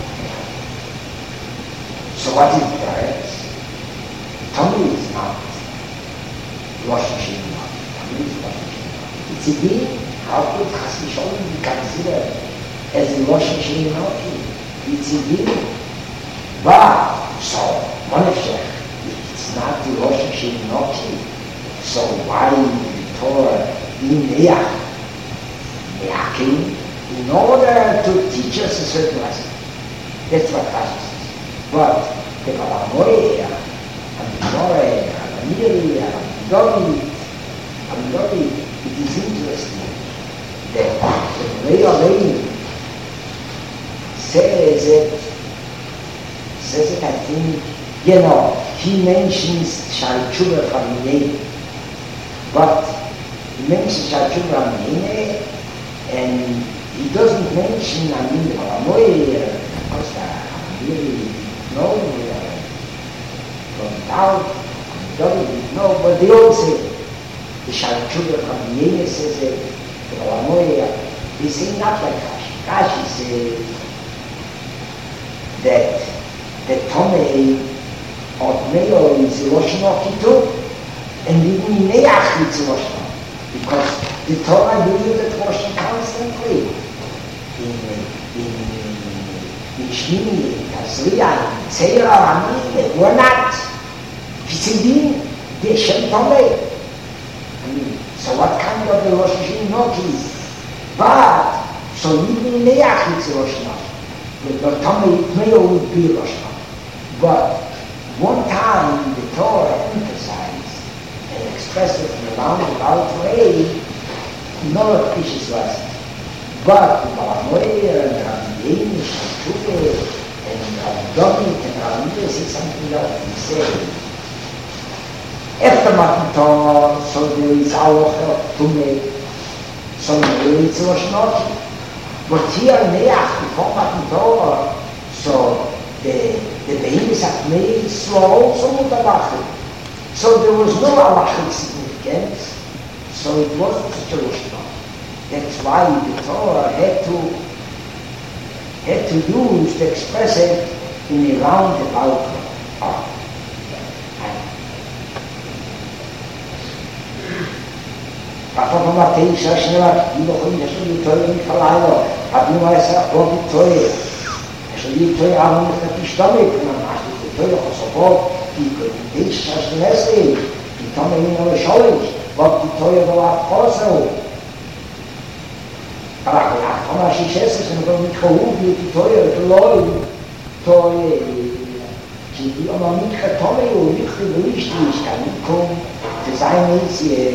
So what is that? Tomei is not Rosh Hashanah. Tomei is Rosh Hashanah. It's a being. How could Chas V'Sholem be considered as a Rosh Hashanah? It's a being. But, so, Monefshech, it's not the Rosh Hashanah. So why the Torah in Neach? Neachim? In order to teach us a certain lesson. That's what Rashi says. But the Kalamoya, and the Torah, and the Miri, and the Dori, and the Dori, it is interesting that the Rei Aleinu says it, says it, I think, you know, he mentions Shal Tshuva from Yeh, but he mentions Shal Tshuva from Yeh, and he doesn't mention, I mean, the Kalamoya, because the Miri, no, from doubt, from no, but they all say, the Shal Tshuva from Yeh says it, the Kalamoya, they say not like Rashi. Rashi says that the Tomei of Meyo is Rosh Hashanah too, and even Neach is Rosh Hashanah, because the Torah uses it Rosh Hashanah constantly. In, in, in Shmini, in Tazria, in Tzeira, Amin, we're not. Kitzidim, the Shem Tomei. I mean, so what kind of the Rosh Hashanah is? But, so even Neach is Rosh Hashanah. The Tomei Meyo would be Rosh Hashanah. But one time the Torah emphasized and expressed it in a roundabout way, not a precious lesson. But the Kalamoya and Rabbi Yenish and Tshuva and Rabbi Domit and Rabbi Yenish say something else. He said, after Matan Torah, so there is Aloch Tumei, so there is Rosh Hashanah. But here Neach, before Matan Torah, so the the behemoths have made slow, so mutabachim. So there was no halachic significance, so it wasn't such a Rosh Hashanah. That's why the Torah had to had to use to express it in a roundabout way. Papa Matei Shashneva, you know, you should be told in Kalalo, Abu Maisa, Bobby Toy. Czyli to ja mam taki sztabek na naszym, to ja osobowo i gdzieś czas nesli i to mnie nie należało, bo to ja była poseł. Ale jak ona się cieszy, że to mi chołubił, to ja to loj, to je, czyli ona mi chatomy i ulichty wyjść, i szkaniką, to zajmie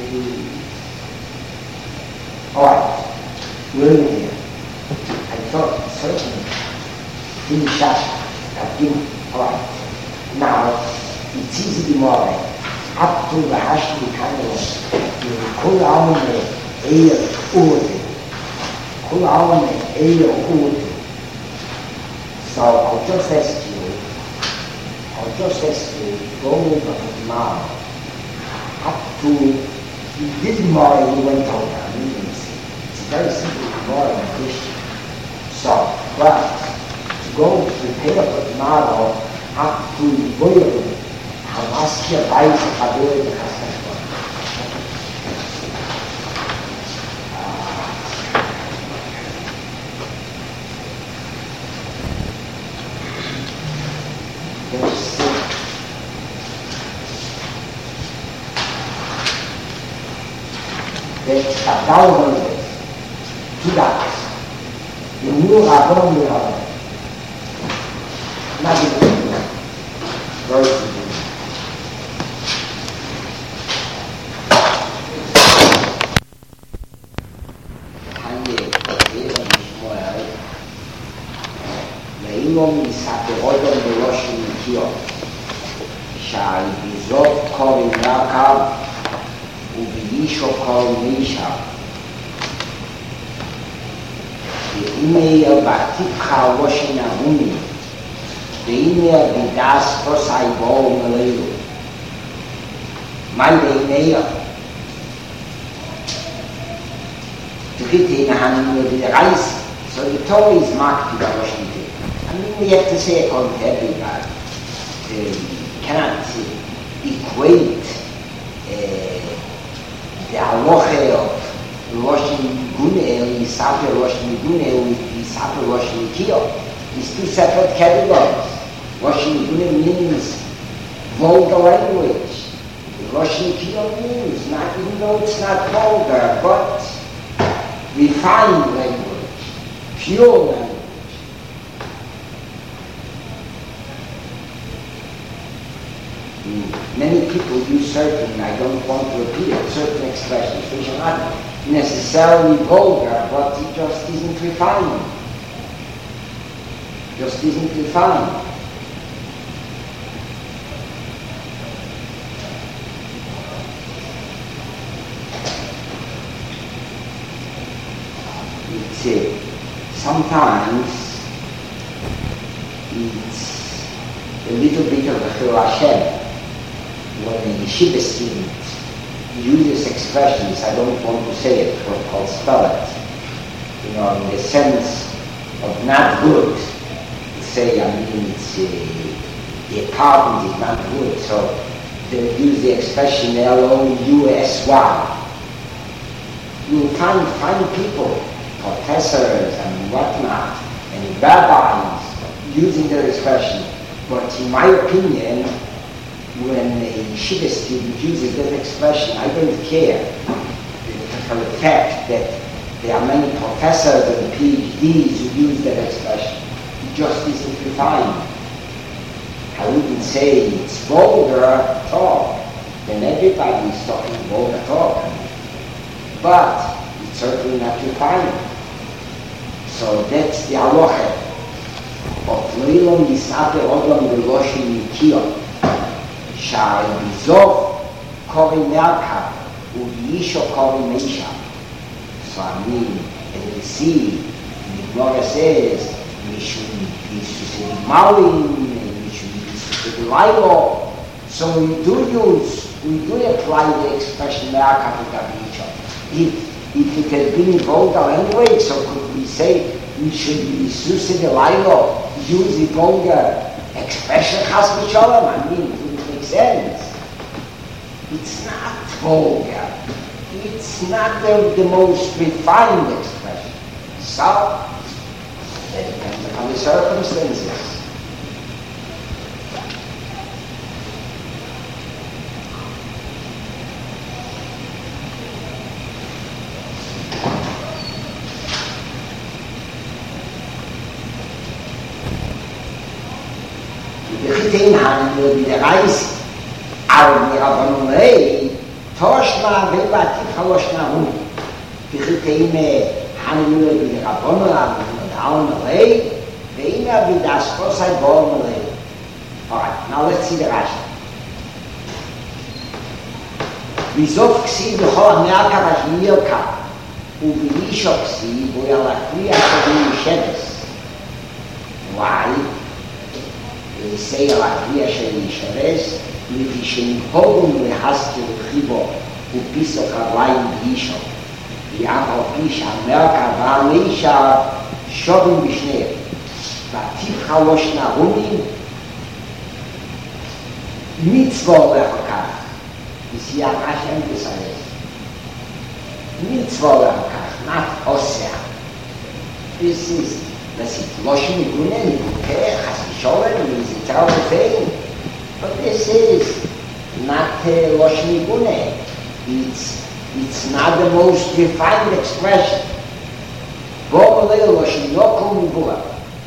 alright, we're in here. I thought, certainly, in Shash, in alright. Now, it's easy to more up to the Hashmi kind of you Kul Alme Eir Urde. Kul Alme Eir Urde. So I'll just ask you, I'll just ask you to go over now up to this morning you went over. I mean, it's, it's very simple more in Christian. So, well, go prepare for tomorrow up to the boiler, Hamaskia Weise, Hadoi, the Kasachon. that Kabbalah is two dollars. The new Rabban will have nothing to do. Very simple. ואילו מספרות בראש נקיו שהאביזות קוראים רקב ובישו קוראים מישה ואימי בתיק ראש נהומי ואימי בידס פוסי בואו מלאלו מה בעיני תגידי נהנים בדרייס so the Torah is marked to Rosh Hashanah. I mean, we have to say according to everybody. Uh, you cannot uh, equate uh, the halacha of Rosh Hashanah, Yisafir Rosh Hashanah with Yisafir Rosh Hashanah. These two separate categories. Rosh Hashanah means vulgar language. Rosh Hashanah means, not, even though it's not vulgar, but refined language. Pure language. Mm. Many people use certain, I don't want to repeat it, certain expressions which are not necessarily vulgar, but it just isn't refined. Just isn't refined. It's it. Sometimes it's a little bit of a Chilul Hashem when a yeshiva student uses expressions, I don't want to say it, but I'll spell it, you know, in the sense of not good, to say, I mean, it's uh, the apartment is not good, so they use the expression L O U S Y. You'll find fine people, professors and whatnot, and rabbis using their expression. But in my opinion, when a yeshiva student uses that expression, I don't care for the fact that there are many professors and PhDs who use that expression. It just isn't refined. I wouldn't say it's vulgar talk, then everybody is talking vulgar talk. But it's certainly not refined. So that's the halacha of Leilon Yisaper Odom Beloshi Nikio שהאביזוב קוראים מרכב ובישו קוראים מישה. So I mean, as we see, the Gemara says, Mishu Yisus Malin, Mishu Yisus Lailo. So we do use, we do apply the expression merav v'gavisha. If if it had been vulgar anyway, so could we say we should be Yisus Lailo, use the vulgar expression chas v'sholem? I mean, it wouldn't make sense. It's not vulgar. It's not the, the most refined expression. So, it depends upon the circumstances. Gesehen haben wir die Reise, aber wir haben nur Toshma Vebati Chaloshna Hum. Gesehen haben wir die Rabbonon und Almalei, Veina Vidas Kosai Bormalei. Alright, now let's see the Rashi. Vizof Ksi B'chol Amerika Vashmirka, Uvilisho Ksi, Voyalakriya Shavim Sheves. Why? They say Alakriya Shavim Sheves, לפי שנפוגו להסתיר חיבו ופיסו קרליים בישו ויאף על פי שהמרקה והמישה שובים בשניהם ועתיב חלוש נהומים מצוו לחוקה וסיית השם תסרס מצוו לחוקה not עושה this is das ist loschen מגונה מגונה חס ושולם ומזיתר ופעים. But this is not uh, Rosh Nigune. It's It's not the most defined expression. Bo Malay Loshen Yokum Bura.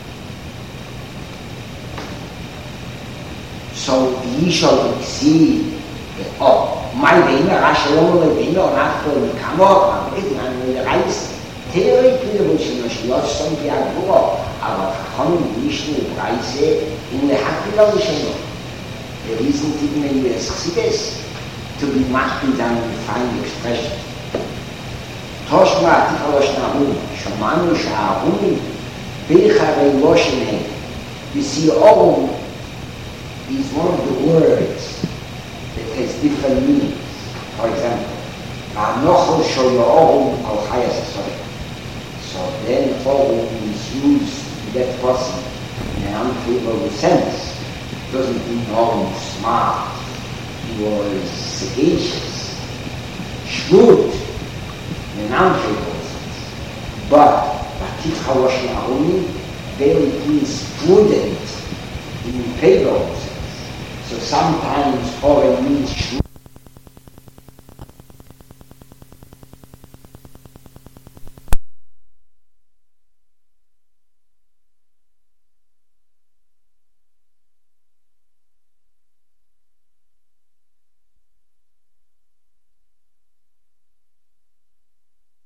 So the shall see, oh, my Vena, Rashalom, Vena, or not for the Kamok, and the rice. Theory to the Bushino, she lost some Piaguro, our Hon Vishnu Price in the Happy Ocean. There isn't even a U S Xibes to be marked down in defined expression. Toshma Tikalosh Nahum, Shamanu Shahumi, Bechare Loshine. You see, Om is one of the words that has different meanings. For example, Anochel Shoyo Al Chayas. So then Om is used to that person in an unfavorable sense. It doesn't mean Om smart. He was sagacious, shrewd, in an unfavorable sense. But Batik Halosh Nahumi, there it means prudent in favorable sense. So sometimes Om means shrewd.